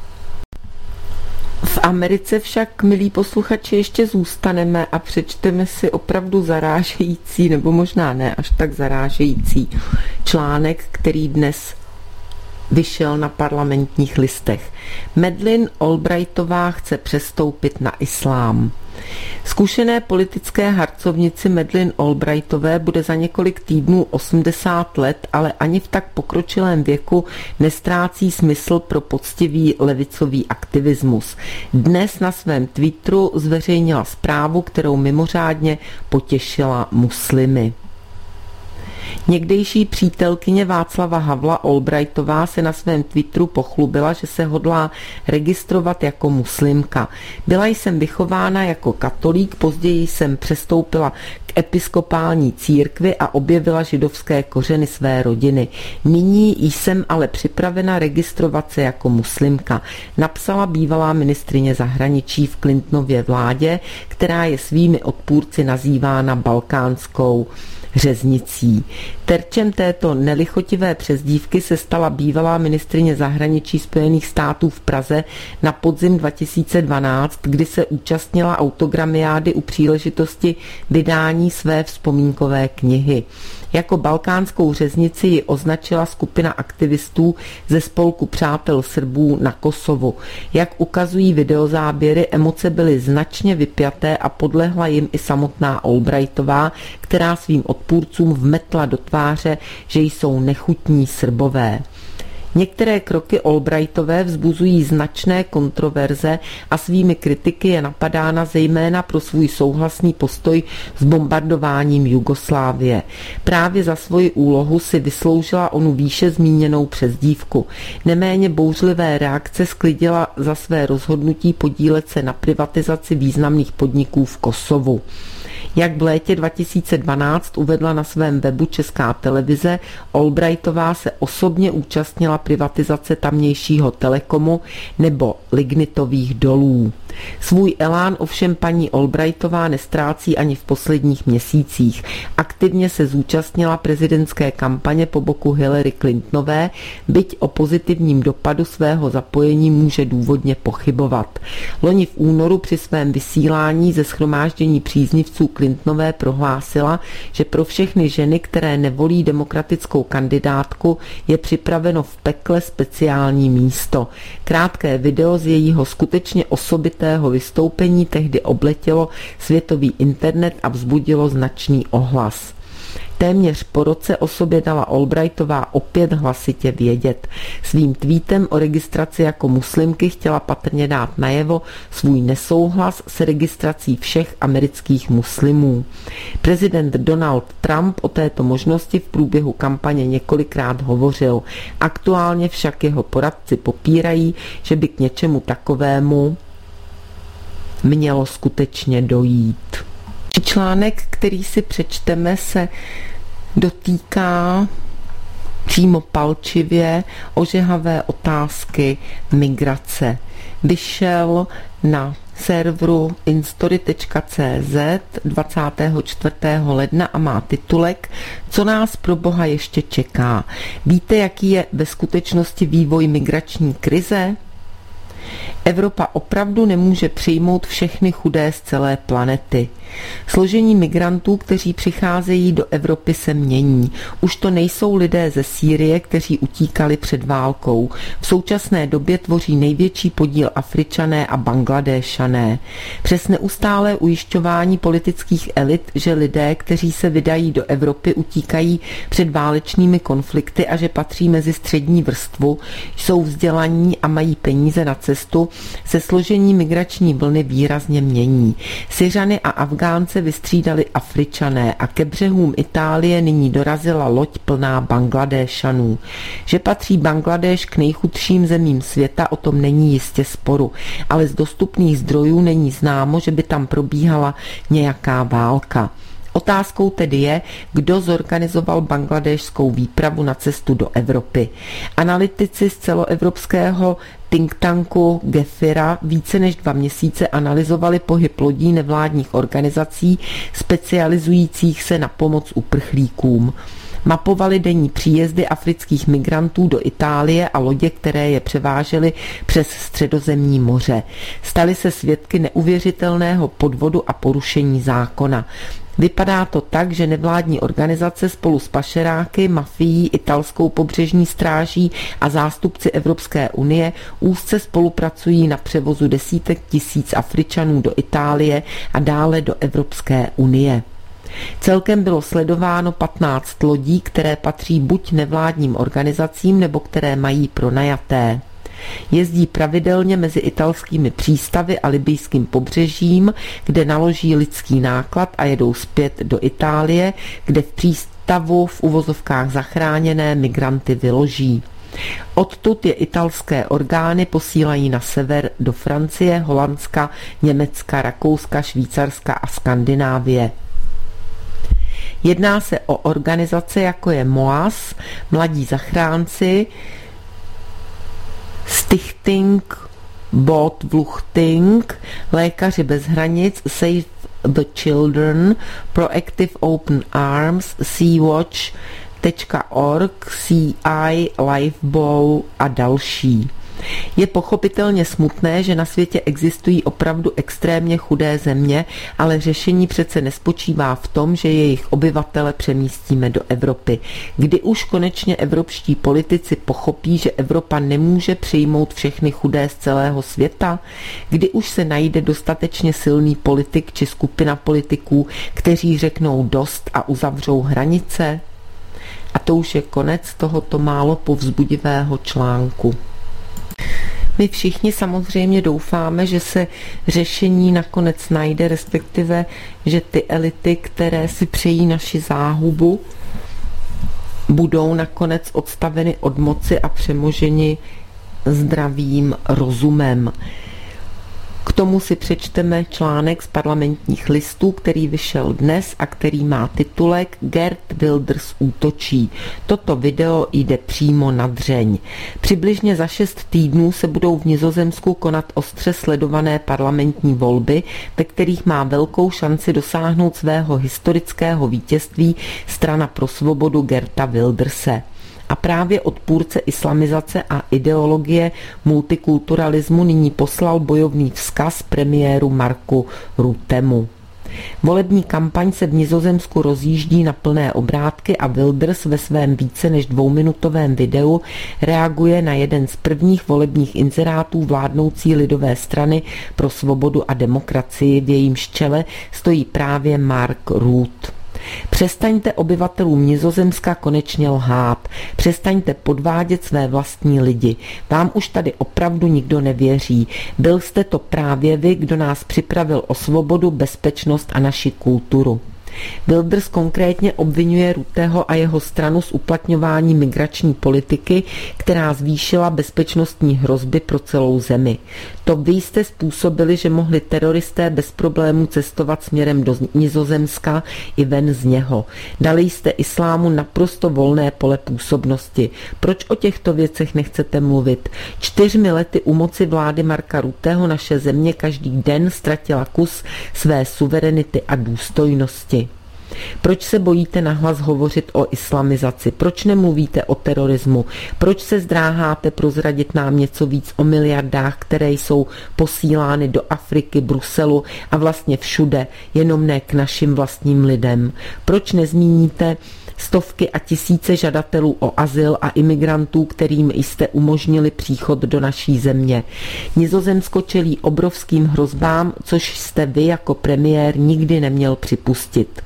V Americe však, milí posluchači, ještě zůstaneme a přečteme si opravdu zarážející, nebo možná ne až tak zarážející článek, který dnes vyšel na Parlamentních listech. Madeleine Albrightová chce přestoupit na islám. Zkušené politické harcovnici Madeleine Albrightové bude za několik týdnů 80 let, ale ani v tak pokročilém věku nestrácí smysl pro poctivý levicový aktivismus. Dnes na svém Twitteru zveřejnila zprávu, kterou mimořádně potěšila muslimy. Někdejší přítelkyně Václava Havla Albrightová se na svém Twitteru pochlubila, že se hodlá registrovat jako muslimka. Byla jsem vychována jako katolík, později jsem přestoupila k episkopální církvi a objevila židovské kořeny své rodiny. Nyní jsem ale připravena registrovat se jako muslimka, napsala bývalá ministryně zahraničí v Clintonově vládě, která je svými odpůrci nazývána balkánskou řeznicí. Terčem této nelichotivé přezdívky se stala bývalá ministryně zahraničí Spojených států v Praze na podzim 2012, kdy se účastnila autogramiády u příležitosti vydání své vzpomínkové knihy. Jako balkánskou řeznici ji označila skupina aktivistů ze spolku přátel Srbů na Kosovu. Jak ukazují videozáběry, emoce byly značně vypjaté a podlehla jim i samotná Albrightová, která svým odpůrcům vmetla do tváře, že jsou nechutní Srbové. Některé kroky Albrightové vzbuzují značné kontroverze a svými kritiky je napadána zejména pro svůj souhlasný postoj s bombardováním Jugoslávie. Právě za svoji úlohu si vysloužila onu výše zmíněnou přezdívku. Neméně bouřlivé reakce sklidila za své rozhodnutí podílet se na privatizaci významných podniků v Kosovu. Jak v létě 2012 uvedla na svém webu Česká televize, Albrightová se osobně účastnila privatizace tamnějšího Telekomu nebo lignitových dolů. Svůj elán ovšem paní Albrightová nestrácí ani v posledních měsících. Aktivně se zúčastnila prezidentské kampaně po boku Hillary Clintonové, byť o pozitivním dopadu svého zapojení může důvodně pochybovat. Loni v únoru při svém vysílání ze shromáždění příznivců Clintonové prohlásila, že pro všechny ženy, které nevolí demokratickou kandidátku, je připraveno v pekle speciální místo. Krátké video z jejího skutečně osobitého vystoupení tehdy obletělo světový internet a vzbudilo značný ohlas. Téměř po roce o sobě dala Albrightová opět hlasitě vědět. Svým tweetem o registraci jako muslimky chtěla patrně dát najevo svůj nesouhlas s registrací všech amerických muslimů. Prezident Donald Trump o této možnosti v průběhu kampaně několikrát hovořil. Aktuálně však jeho poradci popírají, že by k něčemu takovému mělo skutečně dojít. Článek, který si přečteme, se dotýká přímo palčivě ožehavé otázky migrace. Vyšel na serveru instory.cz 24. ledna a má titulek Co nás pro Boha ještě čeká? Víte, jaký je ve skutečnosti vývoj migrační krize? Evropa opravdu nemůže přijmout všechny chudé z celé planety. Složení migrantů, kteří přicházejí do Evropy, se mění. Už to nejsou lidé ze Sýrie, kteří utíkali před válkou. V současné době tvoří největší podíl Afričané a Bangladéšané. Přes neustálé ujišťování politických elit, že lidé, kteří se vydají do Evropy, utíkají před válečnými konflikty a že patří mezi střední vrstvu, jsou vzdělaní a mají peníze na cestu, se složení migrační vlny výrazně mění. Syřany a Afgánce vystřídali Afričané a ke břehům Itálie nyní dorazila loď plná Bangladéšanů. Že patří Bangladéš k nejchudším zemím světa, o tom není jistě sporu, ale z dostupných zdrojů není známo, že by tam probíhala nějaká válka. Otázkou tedy je, kdo zorganizoval bangladéšskou výpravu na cestu do Evropy. Analytici z celoevropského think tanku Gefira více než 2 měsíce analyzovali pohyb lodí nevládních organizací specializujících se na pomoc uprchlíkům. Mapovali denní příjezdy afrických migrantů do Itálie a lodě, které je převážely přes Středozemní moře. Stali se svědky neuvěřitelného podvodu a porušení zákona. Vypadá to tak, že nevládní organizace spolu s pašeráky, mafií, italskou pobřežní stráží a zástupci Evropské unie úzce spolupracují na převozu desítek tisíc Afričanů do Itálie a dále do Evropské unie. Celkem bylo sledováno 15 lodí, které patří buď nevládním organizacím, nebo které mají pronajaté. Jezdí pravidelně mezi italskými přístavy a libyjským pobřežím, kde naloží lidský náklad a jedou zpět do Itálie, kde v přístavu v uvozovkách zachráněné migranty vyloží. Odtud je italské orgány posílají na sever do Francie, Holandska, Německa, Rakouska, Švýcarska a Skandinávie. Jedná se o organizace jako je MOAS, Mladí zachránci, Stichting Botvluchting, Lékaři bez hranic, Save the Children, Proactive Open Arms, Sea-Watch.org, CI, Lifeboat a další. Je pochopitelně smutné, že na světě existují opravdu extrémně chudé země, ale řešení přece nespočívá v tom, že jejich obyvatele přemístíme do Evropy. Kdy už konečně evropští politici pochopí, že Evropa nemůže přijmout všechny chudé z celého světa? Kdy už se najde dostatečně silný politik či skupina politiků, kteří řeknou dost a uzavřou hranice? A to už je konec tohoto málo povzbudivého článku. My všichni samozřejmě doufáme, že se řešení nakonec najde, respektive, že ty elity, které si přejí naši záhubu, budou nakonec odstaveny od moci a přemoženi zdravým rozumem. K tomu si přečteme článek z Parlamentních listů, který vyšel dnes a který má titulek Geert Wilders útočí. Toto video jde přímo na dřeň. Přibližně za 6 týdnů se budou v Nizozemsku konat ostře sledované parlamentní volby, ve kterých má velkou šanci dosáhnout svého historického vítězství strana pro svobodu Geerta Wilderse. A právě odpůrce islamizace a ideologie multikulturalismu nyní poslal bojovný vzkaz premiéru Marku Ruttemu. Volební kampaň se v Nizozemsku rozjíždí na plné obrátky a Wilders ve svém více než 2minutovém videu reaguje na jeden z prvních volebních inzerátů vládnoucí lidové strany pro svobodu a demokracii, v jejímž čele stojí právě Mark Rutte. Přestaňte obyvatelům Nizozemska konečně lhát. Přestaňte podvádět své vlastní lidi. Vám už tady opravdu nikdo nevěří. Byl jste to právě vy, kdo nás připravil o svobodu, bezpečnost a naši kulturu. Wilders konkrétně obvinuje Rutteho a jeho stranu z uplatňování migrační politiky, která zvýšila bezpečnostní hrozby pro celou zemi. To vy jste způsobili, že mohli teroristé bez problémů cestovat směrem do Nizozemska i ven z něho. Dali jste islámu naprosto volné pole působnosti. Proč o těchto věcech nechcete mluvit? 4 lety u moci vlády Marka Rutteho naše země každý den ztratila kus své suverenity a důstojnosti. Proč se bojíte nahlas hovořit o islamizaci? Proč nemluvíte o terorismu? Proč se zdráháte prozradit nám něco víc o miliardách, které jsou posílány do Afriky, Bruselu a vlastně všude, jenom ne k našim vlastním lidem? Proč nezmíníte stovky a tisíce žadatelů o azyl a imigrantů, kterým jste umožnili příchod do naší země? Nizozemsko čelí obrovským hrozbám, což jste vy jako premiér nikdy neměl připustit.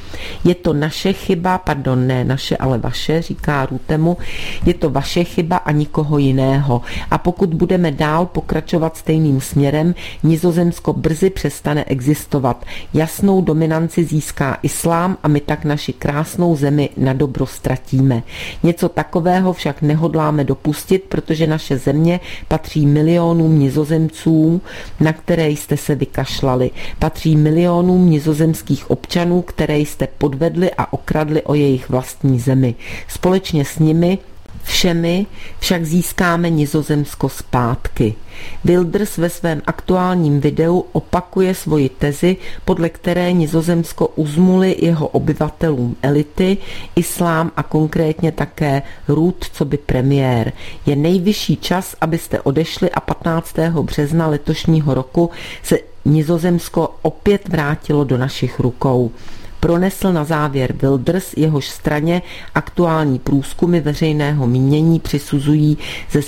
Je to naše chyba, pardon, ne naše, ale vaše, říká Ruttemu, je to vaše chyba a nikoho jiného. A pokud budeme dál pokračovat stejným směrem, Nizozemsko brzy přestane existovat. Jasnou dominanci získá islám a my tak naši krásnou zemi na dobro ztratíme. Něco takového však nehodláme dopustit, protože naše země patří milionům Nizozemců, na které jste se vykašlali. Patří milionům nizozemských občanů, které jste podvedli a okradli o jejich vlastní zemi. Společně s nimi všemi však získáme Nizozemsko zpátky. Wilders ve svém aktuálním videu opakuje svoji tezi, podle které Nizozemsko uzmuli jeho obyvatelům elity, islám a konkrétně také Rutte coby premiér. Je nejvyšší čas, abyste odešli a 15. března letošního roku se Nizozemsko opět vrátilo do našich rukou. Pronesl na závěr Wilders, jehož straně aktuální průzkumy veřejného mínění přisuzují ze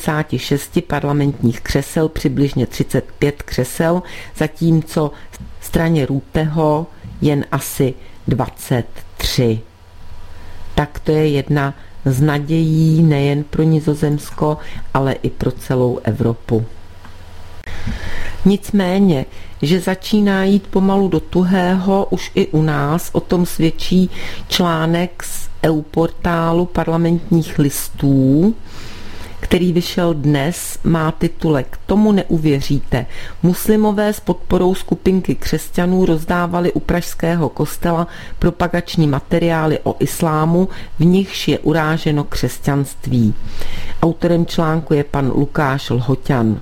76 parlamentních křesel přibližně 35 křesel, zatímco straně Rutteho jen asi 23. Tak to je jedna z nadějí nejen pro Nizozemsko, ale i pro celou Evropu. Nicméně, že začíná jít pomalu do tuhého už i u nás, o tom svědčí článek z EU-portálu Parlamentních listů, který vyšel dnes, má titulek Tomu neuvěříte. Muslimové s podporou skupinky křesťanů rozdávali u pražského kostela propagační materiály o islámu, v nichž je uráženo křesťanství. Autorem článku je pan Lukáš Lhoťan.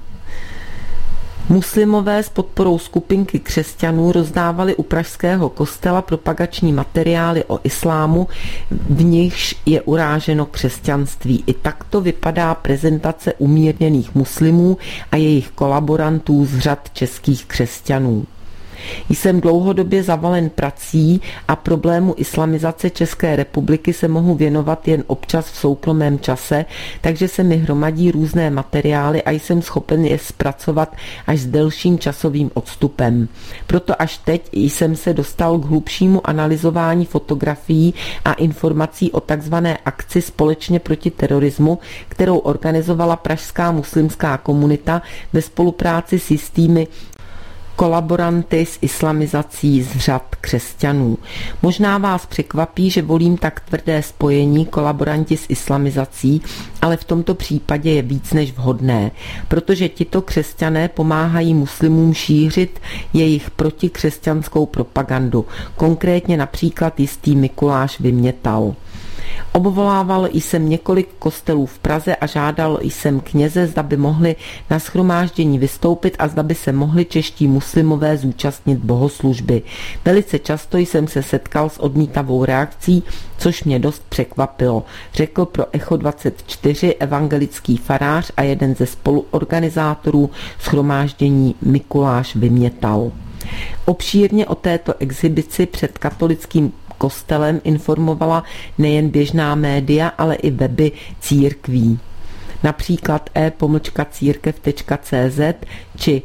Muslimové s podporou skupinky křesťanů rozdávali u pražského kostela propagační materiály o islámu, v nichž je uráženo křesťanství. I takto vypadá prezentace umírněných muslimů a jejich kolaborantů z řad českých křesťanů. Jsem dlouhodobě zavalen prací a problému islamizace České republiky se mohu věnovat jen občas v soukromém čase, takže se mi hromadí různé materiály a jsem schopen je zpracovat až s delším časovým odstupem. Proto až teď jsem se dostal k hlubšímu analyzování fotografií a informací o takzvané akci Společně proti terorismu, kterou organizovala pražská muslimská komunita ve spolupráci s jistými kolaboranty s islamizací z řad křesťanů. Možná vás překvapí, že volím tak tvrdé spojení kolaboranti s islamizací, ale v tomto případě je víc než vhodné, protože tito křesťané pomáhají muslimům šířit jejich protikřesťanskou propagandu, konkrétně například jistý Mikuláš Vymětal. Obvolával jsem několik kostelů v Praze a žádal jsem kněze, zda by mohli na shromáždění vystoupit a zda by se mohli čeští muslimové zúčastnit bohoslužby. Velice často jsem se setkal s odmítavou reakcí, což mě dost překvapilo, řekl pro Echo 24 evangelický farář a jeden ze spoluorganizátorů shromáždění Mikuláš Vymětal. Obšírně o této exhibici před katolickým kostelem informovala nejen běžná média, ale i weby církví. Například e-církev.cz či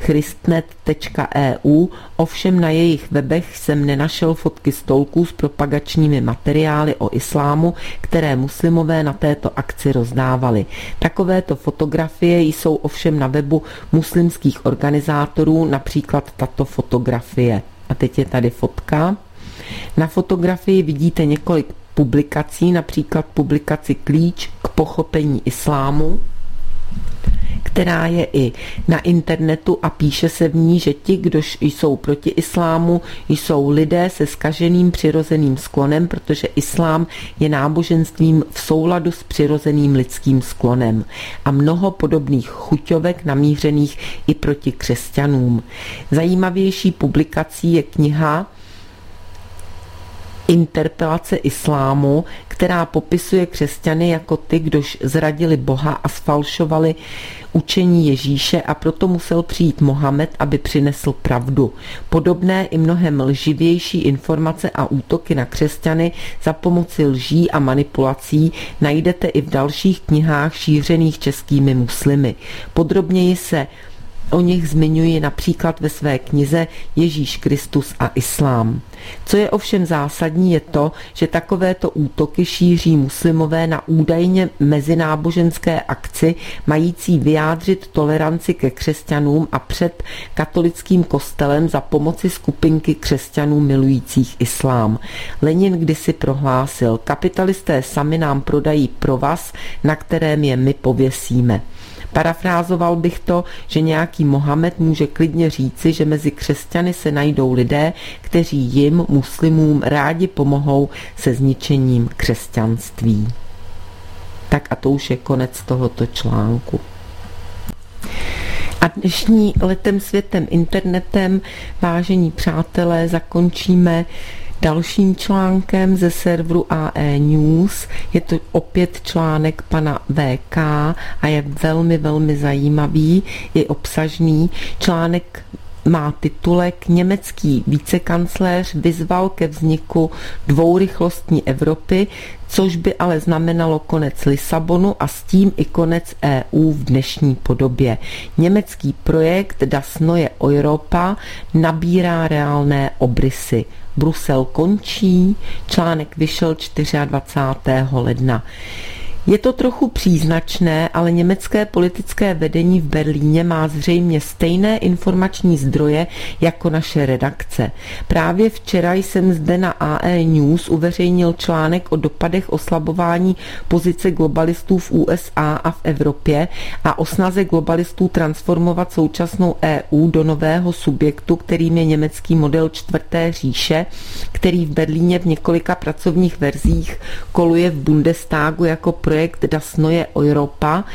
christnet.eu, ovšem na jejich webech jsem nenašel fotky stolků s propagačními materiály o islámu, které muslimové na této akci rozdávali. Takovéto fotografie jsou ovšem na webu muslimských organizátorů, například tato fotografie. A teď je tady fotka. Na fotografii vidíte několik publikací, například publikaci Klíč k pochopení islámu, která je i na internetu a píše se v ní, že ti, kdož jsou proti islámu, jsou lidé se zkaženým přirozeným sklonem, protože islám je náboženstvím v souladu s přirozeným lidským sklonem. A mnoho podobných chuťovek namířených i proti křesťanům. Zajímavější publikací je kniha Interpelace islámu, která popisuje křesťany jako ty, kdož zradili Boha a sfalšovali učení Ježíše, a proto musel přijít Mohamed, aby přinesl pravdu. Podobné i mnohem lživější informace a útoky na křesťany za pomoci lží a manipulací najdete i v dalších knihách šířených českými muslimy. Podrobněji se o nich zmiňuji například ve své knize Ježíš Kristus a islám. Co je ovšem zásadní, je to, že takovéto útoky šíří muslimové na údajně mezináboženské akci mající vyjádřit toleranci ke křesťanům a před katolickým kostelem za pomoci skupinky křesťanů milujících islám. Lenin kdysi prohlásil: kapitalisté sami nám prodají provaz, na kterém je my pověsíme. Parafrázoval bych to, že nějaký Mohamed může klidně říci, že mezi křesťany se najdou lidé, kteří jim, muslimům, rádi pomohou se zničením křesťanství. Tak a to už je konec tohoto článku. A dnešní Letem světem internetem, vážení přátelé, zakončíme dalším článkem ze serveru AE News. Je to opět článek pana VK a je velmi, velmi zajímavý, je obsažný. Článek má titulek Německý vicekancléř vyzval ke vzniku dvourychlostní Evropy, což by ale znamenalo konec Lisabonu a s tím i konec EU v dnešní podobě. Německý projekt Das Neue Europa nabírá reálné obrysy. Brusel končí, článek vyšel 24. ledna. Je to trochu příznačné, ale německé politické vedení v Berlíně má zřejmě stejné informační zdroje jako naše redakce. Právě včera jsem zde na AE News uveřejnil článek o dopadech oslabování pozice globalistů v USA a v Evropě a o snaze globalistů transformovat současnou EU do nového subjektu, kterým je německý model čtvrté říše, který v Berlíně v několika pracovních verzích koluje v Bundestagu jako projekt Das Neue Europa.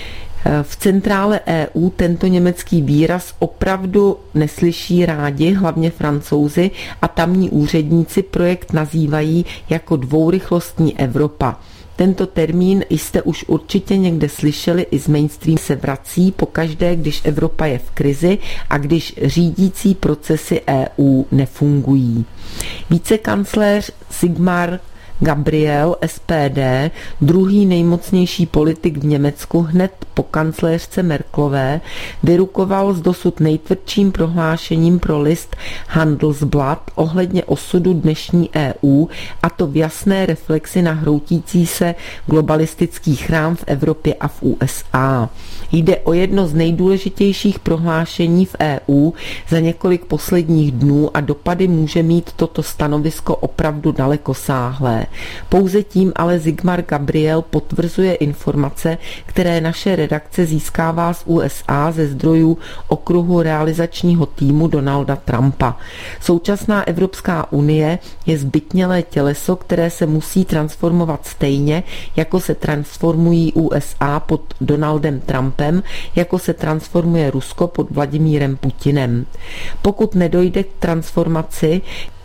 V centrále EU tento německý výraz opravdu neslyší rádi, hlavně Francouzi, a tamní úředníci projekt nazývají jako dvourychlostní Evropa. Tento termín jste už určitě někde slyšeli, i z mainstream se vrací pokaždé, když Evropa je v krizi a když řídící procesy EU nefungují. Vicekancléř Sigmar Gabriel, SPD, druhý nejmocnější politik v Německu hned po kancléřce Merkelové, vyrukoval s dosud nejtvrdším prohlášením pro list Handelsblatt ohledně osudu dnešní EU, a to v jasné reflexi na hroutící se globalistický chrám v Evropě a v USA. Jde o jedno z nejdůležitějších prohlášení v EU za několik posledních dnů a dopady může mít toto stanovisko opravdu dalekosáhlé. Pouze tím ale Sigmar Gabriel potvrzuje informace, které naše redakce získává z USA ze zdrojů okruhu realizačního týmu Donalda Trumpa. Současná Evropská unie je zbytnělé těleso, které se musí transformovat stejně, jako se transformují USA pod Donaldem Trumpem, jako se transformuje Rusko pod Vladimírem Putinem. Pokud nedojde k transformaci,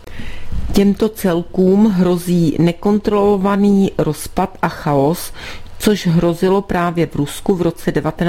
těmto celkům hrozí nekontrolovaný rozpad a chaos, což hrozilo právě v Rusku v roce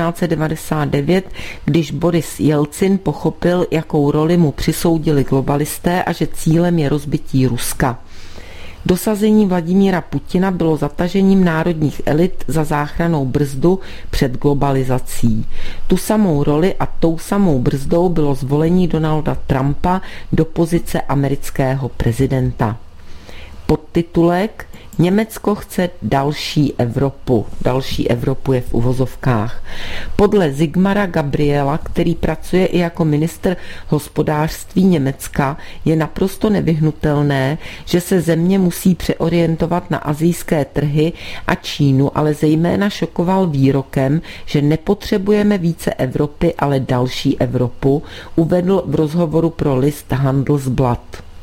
1999, když Boris Jelcin pochopil, jakou roli mu přisoudili globalisté a že cílem je rozbití Ruska. Dosazení Vladimíra Putina bylo zatažením národních elit za záchrannou brzdu před globalizací. Tu samou roli a tou samou brzdou bylo zvolení Donalda Trumpa do pozice amerického prezidenta. Podtitulek: Německo chce další Evropu. Další Evropu je v uvozovkách. Podle Sigmara Gabriela, který pracuje i jako ministr hospodářství Německa, je naprosto nevyhnutelné, že se země musí přeorientovat na asijské trhy a Čínu, ale zejména šokoval výrokem, že nepotřebujeme více Evropy, ale další Evropu, uvedl v rozhovoru pro list Handelsblatt.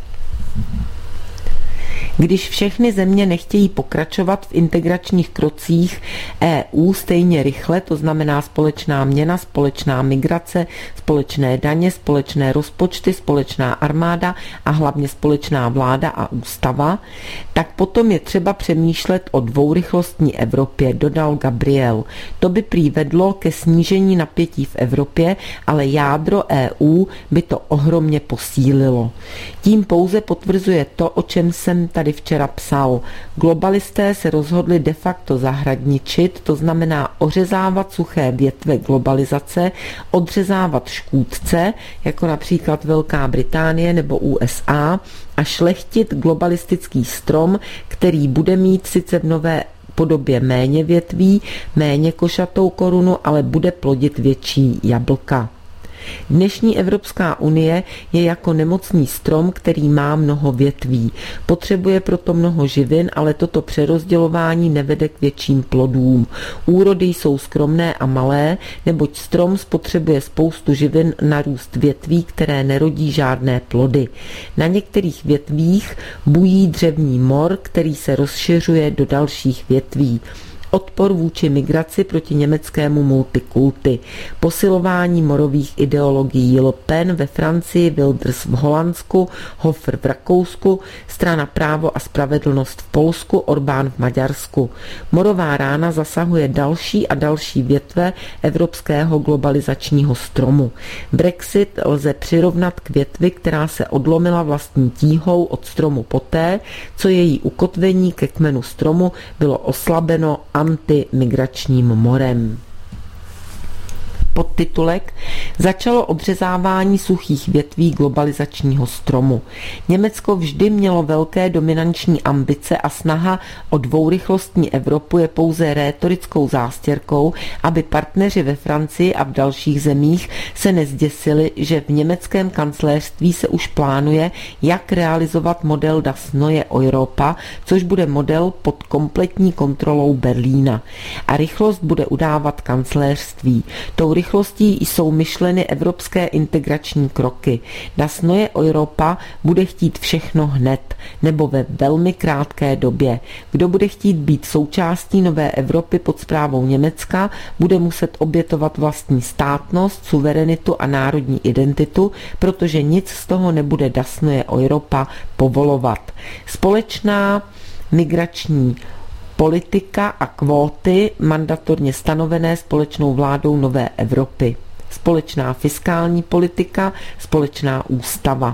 Když všechny země nechtějí pokračovat v integračních krocích EU stejně rychle, to znamená společná měna, společná migrace, společné daně, společné rozpočty, společná armáda a hlavně společná vláda a ústava, tak potom je třeba přemýšlet o dvourychlostní Evropě, dodal Gabriel. To by prý vedlo ke snížení napětí v Evropě, ale jádro EU by to ohromně posílilo. Tím pouze potvrzuje to, o čem jsem tady včera psal. Globalisté se rozhodli de facto zahradničit, to znamená ořezávat suché větve globalizace, odřezávat škůdce, jako například Velká Británie nebo USA, a šlechtit globalistický strom, který bude mít sice v nové podobě méně větví, méně košatou korunu, ale bude plodit větší jablka. Dnešní Evropská unie je jako nemocný strom, který má mnoho větví. Potřebuje proto mnoho živin, ale toto přerozdělování nevede k větším plodům. Úrody jsou skromné a malé, neboť strom spotřebuje spoustu živin na růst větví, které nerodí žádné plody. Na některých větvích bují dřevní mor, který se rozšiřuje do dalších větví. Odpor vůči migraci proti německému multikulty, posilování morových ideologií Le Pen ve Francii, Wilders v Holandsku, Hofer v Rakousku, strana Právo a spravedlnost v Polsku, Orbán v Maďarsku. Morová rána zasahuje další a další větve evropského globalizačního stromu. Brexit lze přirovnat k větvi, která se odlomila vlastní tíhou od stromu poté, co její ukotvení ke kmenu stromu bylo oslabeno antimigračním morem. Podtitulek: Začalo odřezávání suchých větví globalizačního stromu. Německo vždy mělo velké dominanční ambice a snaha o dvourychlostní Evropu je pouze rétorickou zástěrkou, aby partneři ve Francii a v dalších zemích se nezděsili, že v německém kancléřství se už plánuje, jak realizovat model Das Neue Europa, což bude model pod kompletní kontrolou Berlína. A rychlost bude udávat kancléřství. Tou rychlostí jsou myšleny evropské integrační kroky. Das Neue Europa bude chtít všechno hned, nebo ve velmi krátké době. Kdo bude chtít být součástí nové Evropy pod správou Německa, bude muset obětovat vlastní státnost, suverenitu a národní identitu, protože nic z toho nebude Das Neue Europa povolovat. Společná migrační politika a kvóty mandatorně stanovené společnou vládou nové Evropy. Společná fiskální politika, společná ústava.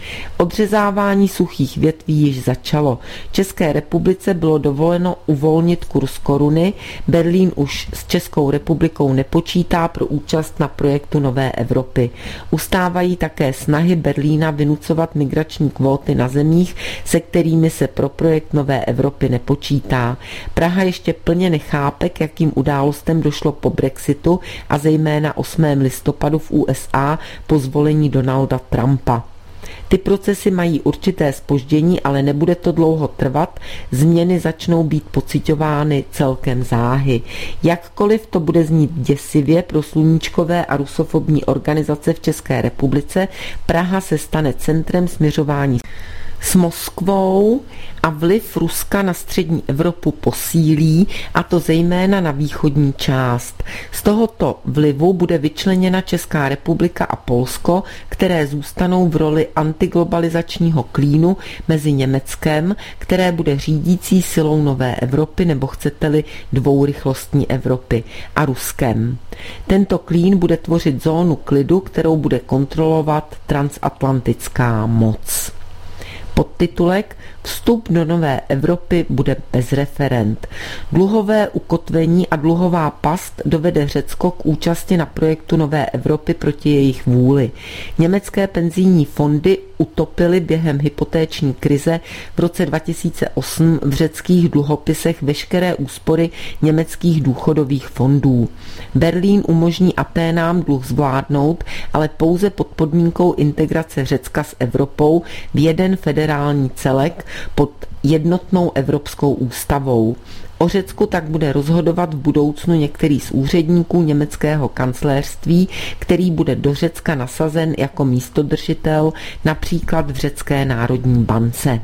Odřezávání suchých větví již začalo. České republice bylo dovoleno uvolnit kurz koruny, Berlín už s Českou republikou nepočítá pro účast na projektu Nové Evropy. Ustávají také snahy Berlína vynucovat migrační kvóty na zemích, se kterými se pro projekt Nové Evropy nepočítá. Praha ještě plně nechápe, k jakým událostem došlo po Brexitu a zejména 8. listopadu v USA po zvolení Donalda Trumpa. Ty procesy mají určité zpoždění, ale nebude to dlouho trvat, změny začnou být pociťovány celkem záhy. Jakkoliv to bude znít děsivě pro sluníčkové a rusofobní organizace v České republice, Praha se stane centrem směřování s Moskvou a vliv Ruska na střední Evropu posílí, a to zejména na východní část. Z tohoto vlivu bude vyčleněna Česká republika a Polsko, které zůstanou v roli antiglobalizačního klínu mezi Německem, které bude řídící silou nové Evropy, nebo chcete-li dvourychlostní Evropy, a Ruskem. Tento klín bude tvořit zónu klidu, kterou bude kontrolovat transatlantická moc. Podtitulek Vstup do nové Evropy bude bez referend. Dluhové ukotvení a dluhová past dovede Řecko k účasti na projektu nové Evropy proti jejich vůli. Německé penzijní fondy utopily během hypotéční krize v roce 2008 v řeckých dluhopisech veškeré úspory německých důchodových fondů. Berlín umožní Aténám dluh zvládnout, ale pouze pod podmínkou integrace Řecka s Evropou v jeden federální celek pod jednotnou evropskou ústavou. O Řecku tak bude rozhodovat v budoucnu některý z úředníků německého kancléřství, který bude do Řecka nasazen jako místodržitel například v Řecké národní bance.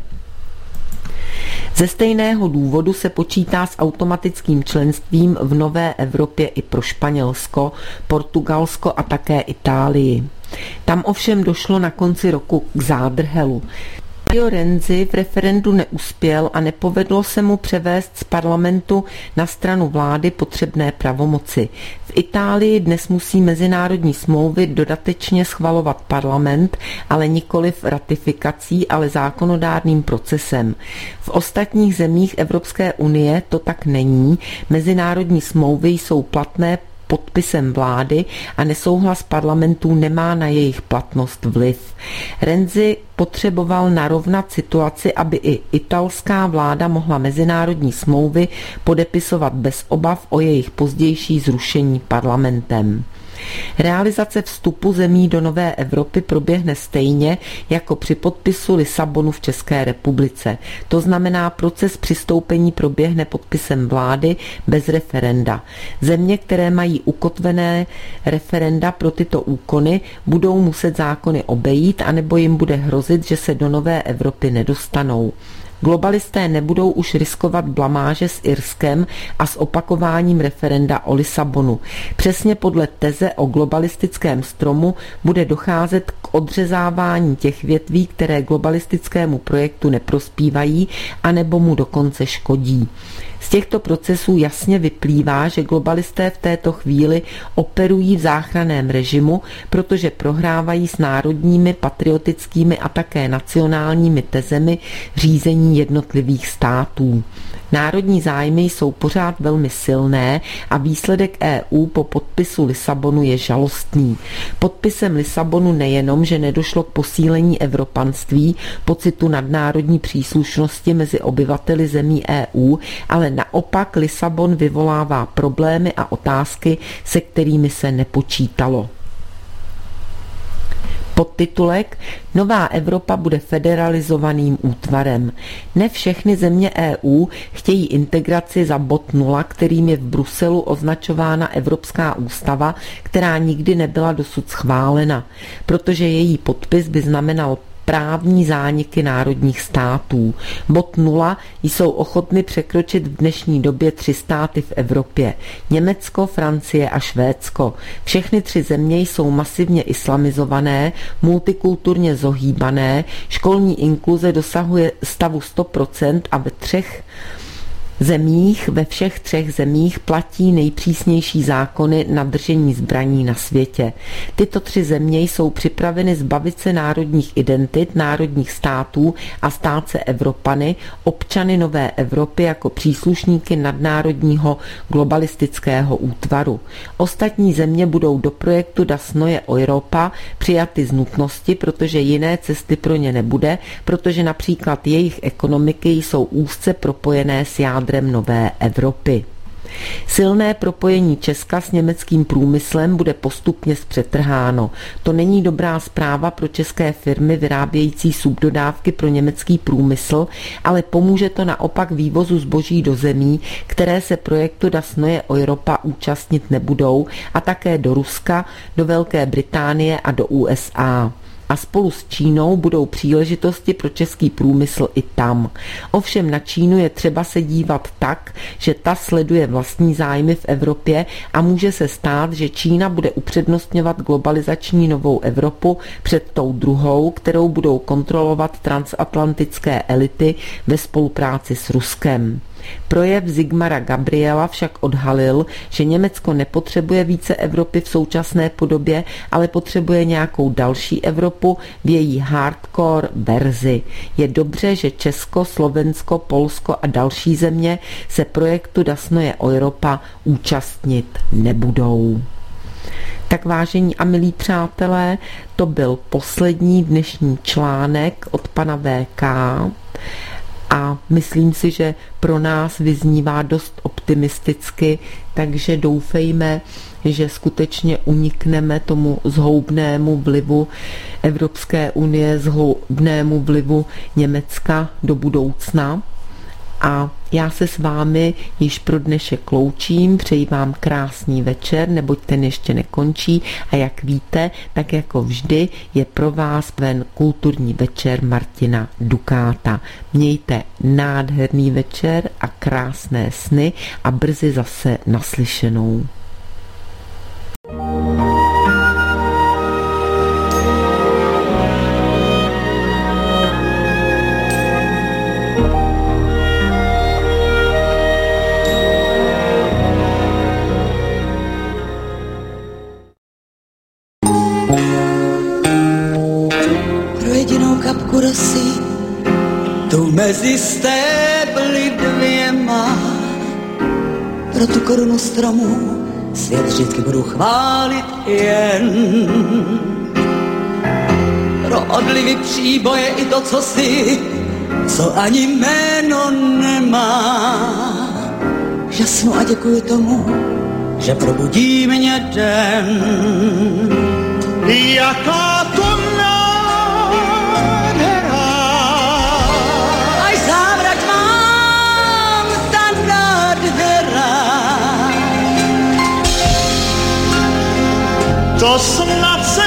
Ze stejného důvodu se počítá s automatickým členstvím v nové Evropě i pro Španělsko, Portugalsko a také Itálii. Tam ovšem došlo na konci roku k zádrhelu. Mario Renzi v referendu neuspěl a nepovedlo se mu převést z parlamentu na stranu vlády potřebné pravomoci. V Itálii dnes musí mezinárodní smlouvy dodatečně schvalovat parlament, ale nikoliv ratifikací, ale zákonodárným procesem. V ostatních zemích Evropské unie to tak není. Mezinárodní smlouvy jsou platné podpisem vlády a nesouhlas parlamentů nemá na jejich platnost vliv. Renzi potřeboval narovnat situaci, aby i italská vláda mohla mezinárodní smlouvy podepisovat bez obav o jejich pozdější zrušení parlamentem. Realizace vstupu zemí do nové Evropy proběhne stejně jako při podpisu Lisabonu v České republice. To znamená, proces přistoupení proběhne podpisem vlády bez referenda. Země, které mají ukotvené referenda pro tyto úkony, budou muset zákony obejít, anebo jim bude hrozit, že se do nové Evropy nedostanou. Globalisté nebudou už riskovat blamáže s Irskem a s opakováním referenda o Lisabonu. Přesně podle teze o globalistickém stromu bude docházet k odřezávání těch větví, které globalistickému projektu neprospívají, anebo mu dokonce škodí. Z těchto procesů jasně vyplývá, že globalisté v této chvíli operují v záchranném režimu, protože prohrávají s národními, patriotickými a také nacionálními tezemi řízení jednotlivých států. Národní zájmy jsou pořád velmi silné a výsledek EU po podpisu Lisabonu je žalostný. Podpisem Lisabonu nejenom, že nedošlo k posílení evropanství, pocitu nadnárodní příslušnosti mezi obyvateli zemí EU, ale naopak Lisabon vyvolává problémy a otázky, se kterými se nepočítalo. Podtitulek Nová Evropa bude federalizovaným útvarem. Ne všechny země EU chtějí integraci za bod 0, kterým je v Bruselu označována Evropská ústava, která nikdy nebyla dosud schválena, protože její podpis by znamenal právní zániky národních států. Bod 0 jsou ochotny překročit v dnešní době 3 státy v Evropě. Německo, Francie a Švédsko. Všechny 3 země jsou masivně islamizované, multikulturně zohýbané, školní inkluze dosahuje stavu 100% a ve všech 3 zemích platí nejpřísnější zákony na držení zbraní na světě. Tyto 3 země jsou připraveny zbavit se národních identit, národních států a stát se Evropany, občany nové Evropy jako příslušníky nadnárodního globalistického útvaru. Ostatní země budou do projektu Das Neue Europa přijaty z nutnosti, protože jiné cesty pro ně nebude, protože například jejich ekonomiky jsou úzce propojené s jádrem nové Evropy. Silné propojení Česka s německým průmyslem bude postupně zpřetrháno. To není dobrá zpráva pro české firmy vyrábějící subdodávky pro německý průmysl, ale pomůže to naopak vývozu zboží do zemí, které se projektu Das Neue Europa účastnit nebudou, a také do Ruska, do Velké Británie a do USA. A spolu s Čínou budou příležitosti pro český průmysl i tam. Ovšem na Čínu je třeba se dívat tak, že ta sleduje vlastní zájmy v Evropě a může se stát, že Čína bude upřednostňovat globalizační novou Evropu před tou druhou, kterou budou kontrolovat transatlantické elity ve spolupráci s Ruskem. Projev Sigmara Gabriela však odhalil, že Německo nepotřebuje více Evropy v současné podobě, ale potřebuje nějakou další Evropu v její hardcore verzi. Je dobře, že Česko, Slovensko, Polsko a další země se projektu Das Neue Europa účastnit nebudou. Tak vážení a milí přátelé, to byl poslední dnešní článek od pana VK a myslím si, že pro nás vyznívá dost optimisticky, takže doufejme, že skutečně unikneme tomu zhoubnému vlivu Evropské unie, zhoubnému vlivu Německa do budoucna. A já se s vámi již pro dnešek loučím, přeji vám krásný večer, neboť ten ještě nekončí a jak víte, tak jako vždy je pro vás ven kulturní večer Martina Dukáta. Mějte nádherný večer a krásné sny a brzy zase naslyšenou. Kapku rosy, tu mezi stébly dvěma, pro tu korunu stromů svět vždycky budu chválit jen. Pro odlivy příboje i to, co si, co ani jméno nemá. Žasnu a děkuji tomu, že probudí mě den. Jaká to to snad se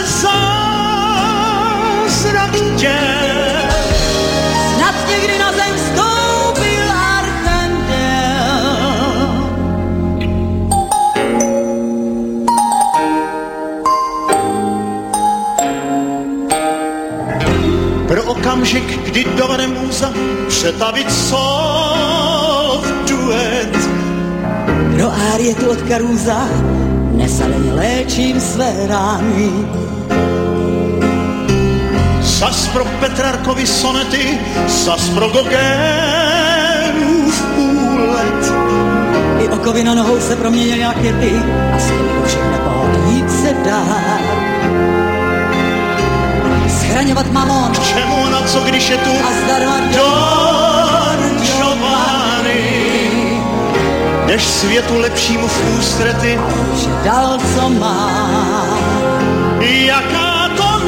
zázrak děl. Snad někdy na zem vstoupil archanděl. Pro okamžik, kdy dovede můza přetavit sol v duet. Pro Arietu od Carusa nesaleně léčím své rány. Zas pro Petrarkovy sonety, zas pro Gauguinův úlet. I okovy na nohou se proměnily na květy a s těmi všech nepohod jít se dá. Schraňovat mamon, k čemu na co, když je tu a zdarma Don Giovanni. Než světu lepšímu v ústrety, že dal, co má. Jaká to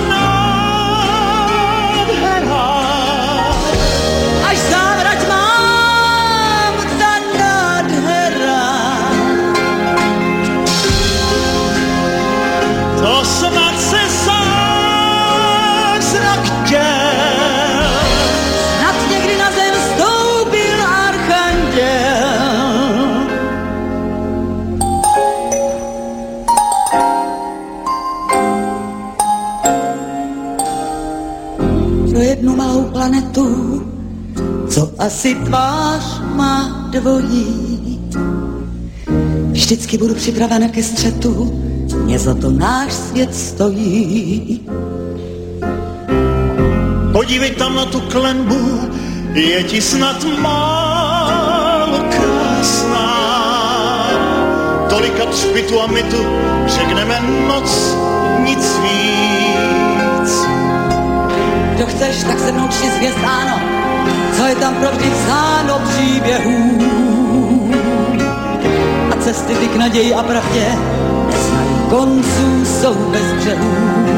nádhera, až závrať mám, ta nádhera. To snad se zázrak děl. Snad někdy na zem vstoupil archanděl. Jednu malou planetu, co asi tvář má dvojí. Vždycky budu připraven ke střetu, mě za to náš svět stojí. Podívej tam na tu klenbu, je ti snad málo krásná. Tolika třpitu a mytu, řekneme noc, nic víc. Kdo chceš, tak se mnou čti zvěst, ano, co je tam pro vždy psáno příběhů. A cesty ty k naději a pravdě neznají konců, jsou bez břehů.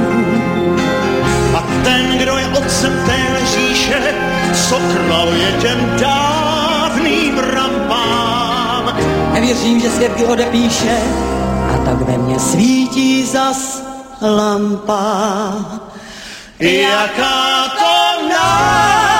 A ten, kdo je otcem téhle říše, co kraluje těm dávným rampám. Nevěřím, že světky odepíše, a tak ve mně svítí zas lampa. Jaká to nás